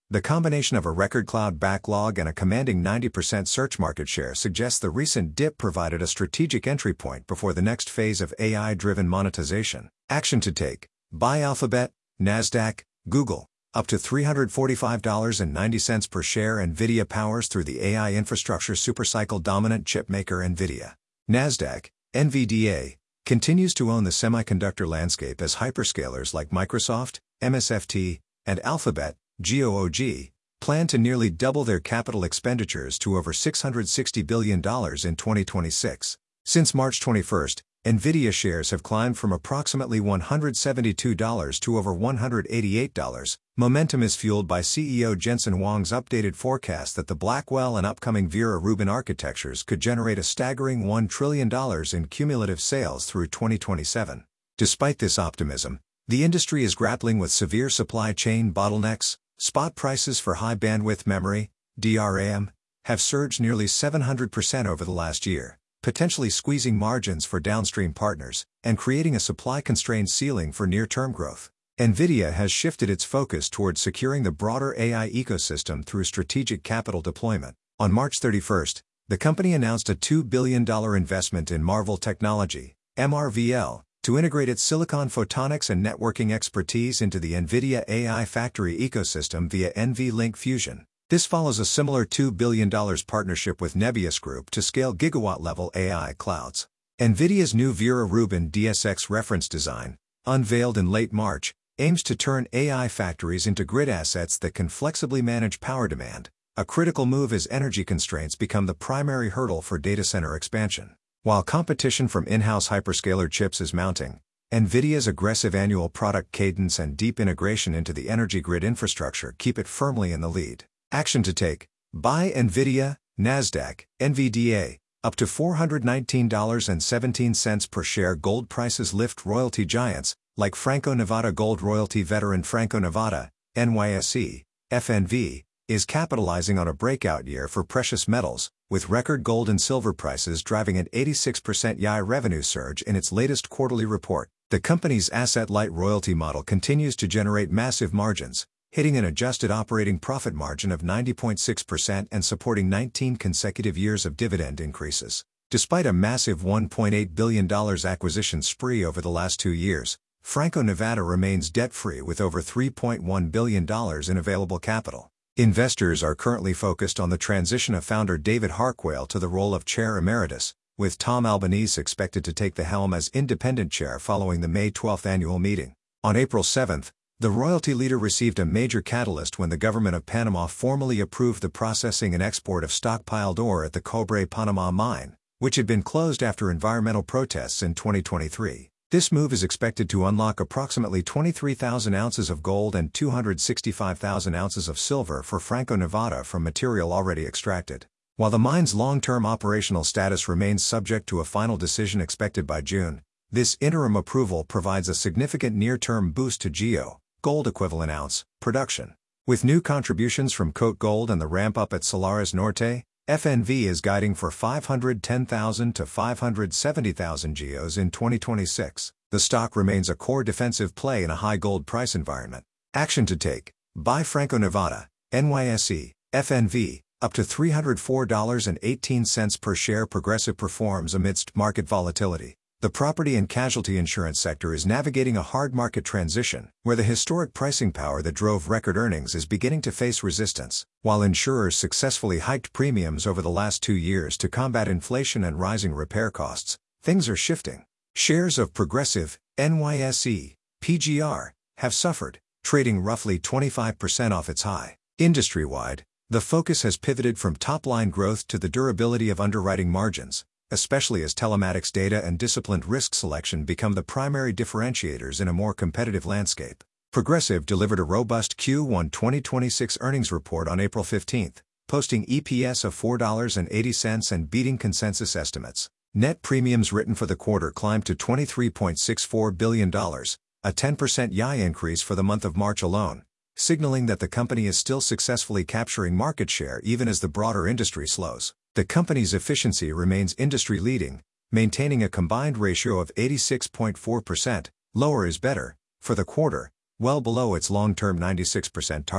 The combination of a record cloud backlog and a commanding ninety percent search market share suggests the recent dip provided a strategic entry point before the next phase of A I-driven monetization. Action to take: buy Alphabet, Nasdaq, Google. Up to three hundred forty-five dollars and ninety cents per share. NVIDIA powers through the A I infrastructure supercycle. Dominant chipmaker NVIDIA. Nasdaq, N V D A, continues to own the semiconductor landscape as hyperscalers like Microsoft, M S F T, and Alphabet, G O O G, plan to nearly double their capital expenditures to over six hundred sixty billion dollars in twenty twenty-six. Since March twenty-first, NVIDIA shares have climbed from approximately one hundred seventy-two dollars to over one hundred eighty-eight dollars. Momentum is fueled by C E O Jensen Huang's updated forecast that the Blackwell and upcoming Vera Rubin architectures could generate a staggering one trillion dollars in cumulative sales through twenty twenty-seven. Despite this optimism, the industry is grappling with severe supply chain bottlenecks. Spot prices for high-bandwidth memory, D R A M, have surged nearly seven hundred percent over the last year, potentially squeezing margins for downstream partners and creating a supply-constrained ceiling for near-term growth. NVIDIA has shifted its focus towards securing the broader A I ecosystem through strategic capital deployment. On March thirty-first, the company announced a two billion dollars investment in Marvell Technology, M R V L, to integrate its silicon photonics and networking expertise into the NVIDIA A I factory ecosystem via NVLink Fusion. This follows a similar two billion dollars partnership with Nebius Group to scale gigawatt-level A I clouds. NVIDIA's new Vera Rubin D S X reference design, unveiled in late March, aims to turn A I factories into grid assets that can flexibly manage power demand, a critical move as energy constraints become the primary hurdle for data center expansion. While competition from in-house hyperscaler chips is mounting, NVIDIA's aggressive annual product cadence and deep integration into the energy grid infrastructure keep it firmly in the lead. Action to take: buy NVIDIA, Nasdaq, N V D A, up to four hundred nineteen dollars and seventeen cents per share. Gold prices lift. Royalty giants, like Franco-Nevada gold royalty veteran Franco-Nevada, N Y S E, F N V, is capitalizing on a breakout year for precious metals, with record gold and silver prices driving an eighty-six percent Y revenue surge in its latest quarterly report. The company's asset-light royalty model continues to generate massive margins, hitting an adjusted operating profit margin of ninety point six percent and supporting nineteen consecutive years of dividend increases. Despite a massive one point eight billion dollars acquisition spree over the last two years, Franco-Nevada remains debt-free with over three point one billion dollars in available capital. Investors are currently focused on the transition of founder David Harquail to the role of Chair Emeritus, with Tom Albanese expected to take the helm as independent chair following the May twelfth annual meeting. On April seventh, the royalty leader received a major catalyst when the government of Panama formally approved the processing and export of stockpiled ore at the Cobre Panama mine, which had been closed after environmental protests in twenty twenty-three. This move is expected to unlock approximately twenty-three thousand ounces of gold and two hundred sixty-five thousand ounces of silver for Franco-Nevada from material already extracted. While the mine's long-term operational status remains subject to a final decision expected by June, this interim approval provides a significant near-term boost to G E O, gold equivalent ounce, production. With new contributions from Côte Gold and the ramp-up at Salares Norte, F N V is guiding for five hundred ten thousand to five hundred seventy thousand G E Os in twenty twenty-six. The stock remains a core defensive play in a high gold price environment. Action to take: buy Franco-Nevada, N Y S E, F N V, up to three hundred four dollars and eighteen cents per share. Progressive performs amidst market volatility. The property and casualty insurance sector is navigating a hard market transition, where the historic pricing power that drove record earnings is beginning to face resistance. While insurers successfully hiked premiums over the last two years to combat inflation and rising repair costs, things are shifting. Shares of Progressive, N Y S E, P G R, have suffered, trading roughly twenty-five percent off its high. Industry-wide, the focus has pivoted from top-line growth to the durability of underwriting margins, especially as telematics data and disciplined risk selection become the primary differentiators in a more competitive landscape. Progressive delivered a robust Q one twenty twenty-six earnings report on April fifteenth, posting E P S of four dollars and eighty cents and beating consensus estimates. Net premiums written for the quarter climbed to twenty-three point six four billion dollars, a ten percent Y increase for the month of March alone, signaling that the company is still successfully capturing market share even as the broader industry slows. The company's efficiency remains industry-leading, maintaining a combined ratio of eighty-six point four percent, lower is better, for the quarter, well below its long-term ninety-six percent target.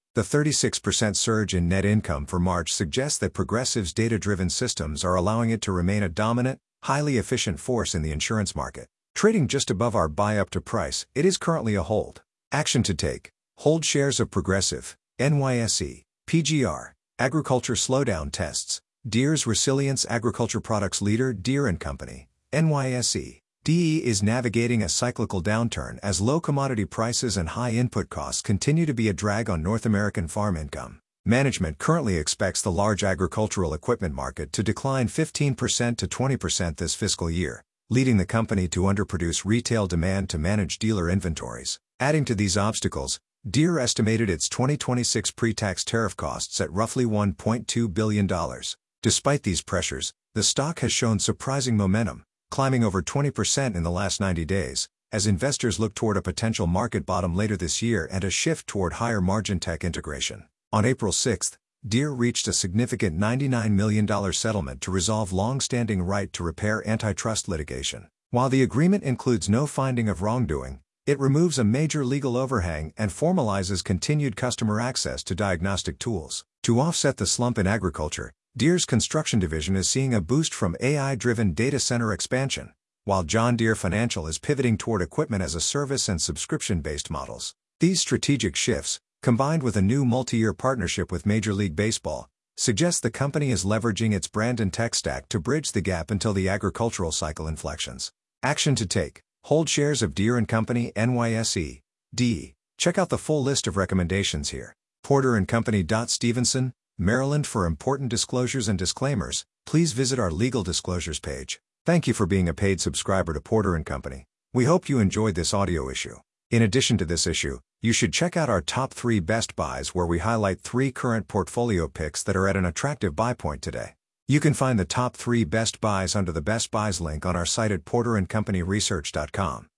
The thirty-six percent surge in net income for March suggests that Progressive's data-driven systems are allowing it to remain a dominant, highly efficient force in the insurance market. Trading just above our buy-up-to price, it is currently a hold. Action to take. Hold shares of Progressive, N Y S E, P G R, Agriculture Slowdown Tests, Deere's Resilience Agriculture Products Leader Deere and Company, N Y S E. D E is navigating a cyclical downturn as low commodity prices and high input costs continue to be a drag on North American farm income. Management currently expects the large agricultural equipment market to decline fifteen percent to twenty percent this fiscal year, leading the company to underproduce retail demand to manage dealer inventories. Adding to these obstacles, Deere estimated its twenty twenty-six pre-tax tariff costs at roughly one point two billion dollars. Despite these pressures, the stock has shown surprising momentum, climbing over twenty percent in the last ninety days, as investors look toward a potential market bottom later this year and a shift toward higher margin tech integration. On April sixth, Deere reached a significant ninety-nine million dollars settlement to resolve long-standing right to repair antitrust litigation. While the agreement includes no finding of wrongdoing, it removes a major legal overhang and formalizes continued customer access to diagnostic tools. To offset the slump in agriculture, Deere's construction division is seeing a boost from A I-driven data center expansion, while John Deere Financial is pivoting toward equipment as a service and subscription-based models. These strategic shifts, combined with a new multi-year partnership with Major League Baseball, suggest the company is leveraging its brand and tech stack to bridge the gap until the agricultural cycle inflections. Action to take. Hold shares of Deere and Company N Y S E, D E. Check out the full list of recommendations here. Porter and Company. Stevenson, Maryland. For important disclosures and disclaimers, please visit our legal disclosures page. Thank you for being a paid subscriber to Porter and Company. We hope you enjoyed this audio issue. In addition to this issue, you should check out our top three best buys where we highlight three current portfolio picks that are at an attractive buy point today. You can find the top three best buys under the Best Buys link on our site at porter and company research dot com.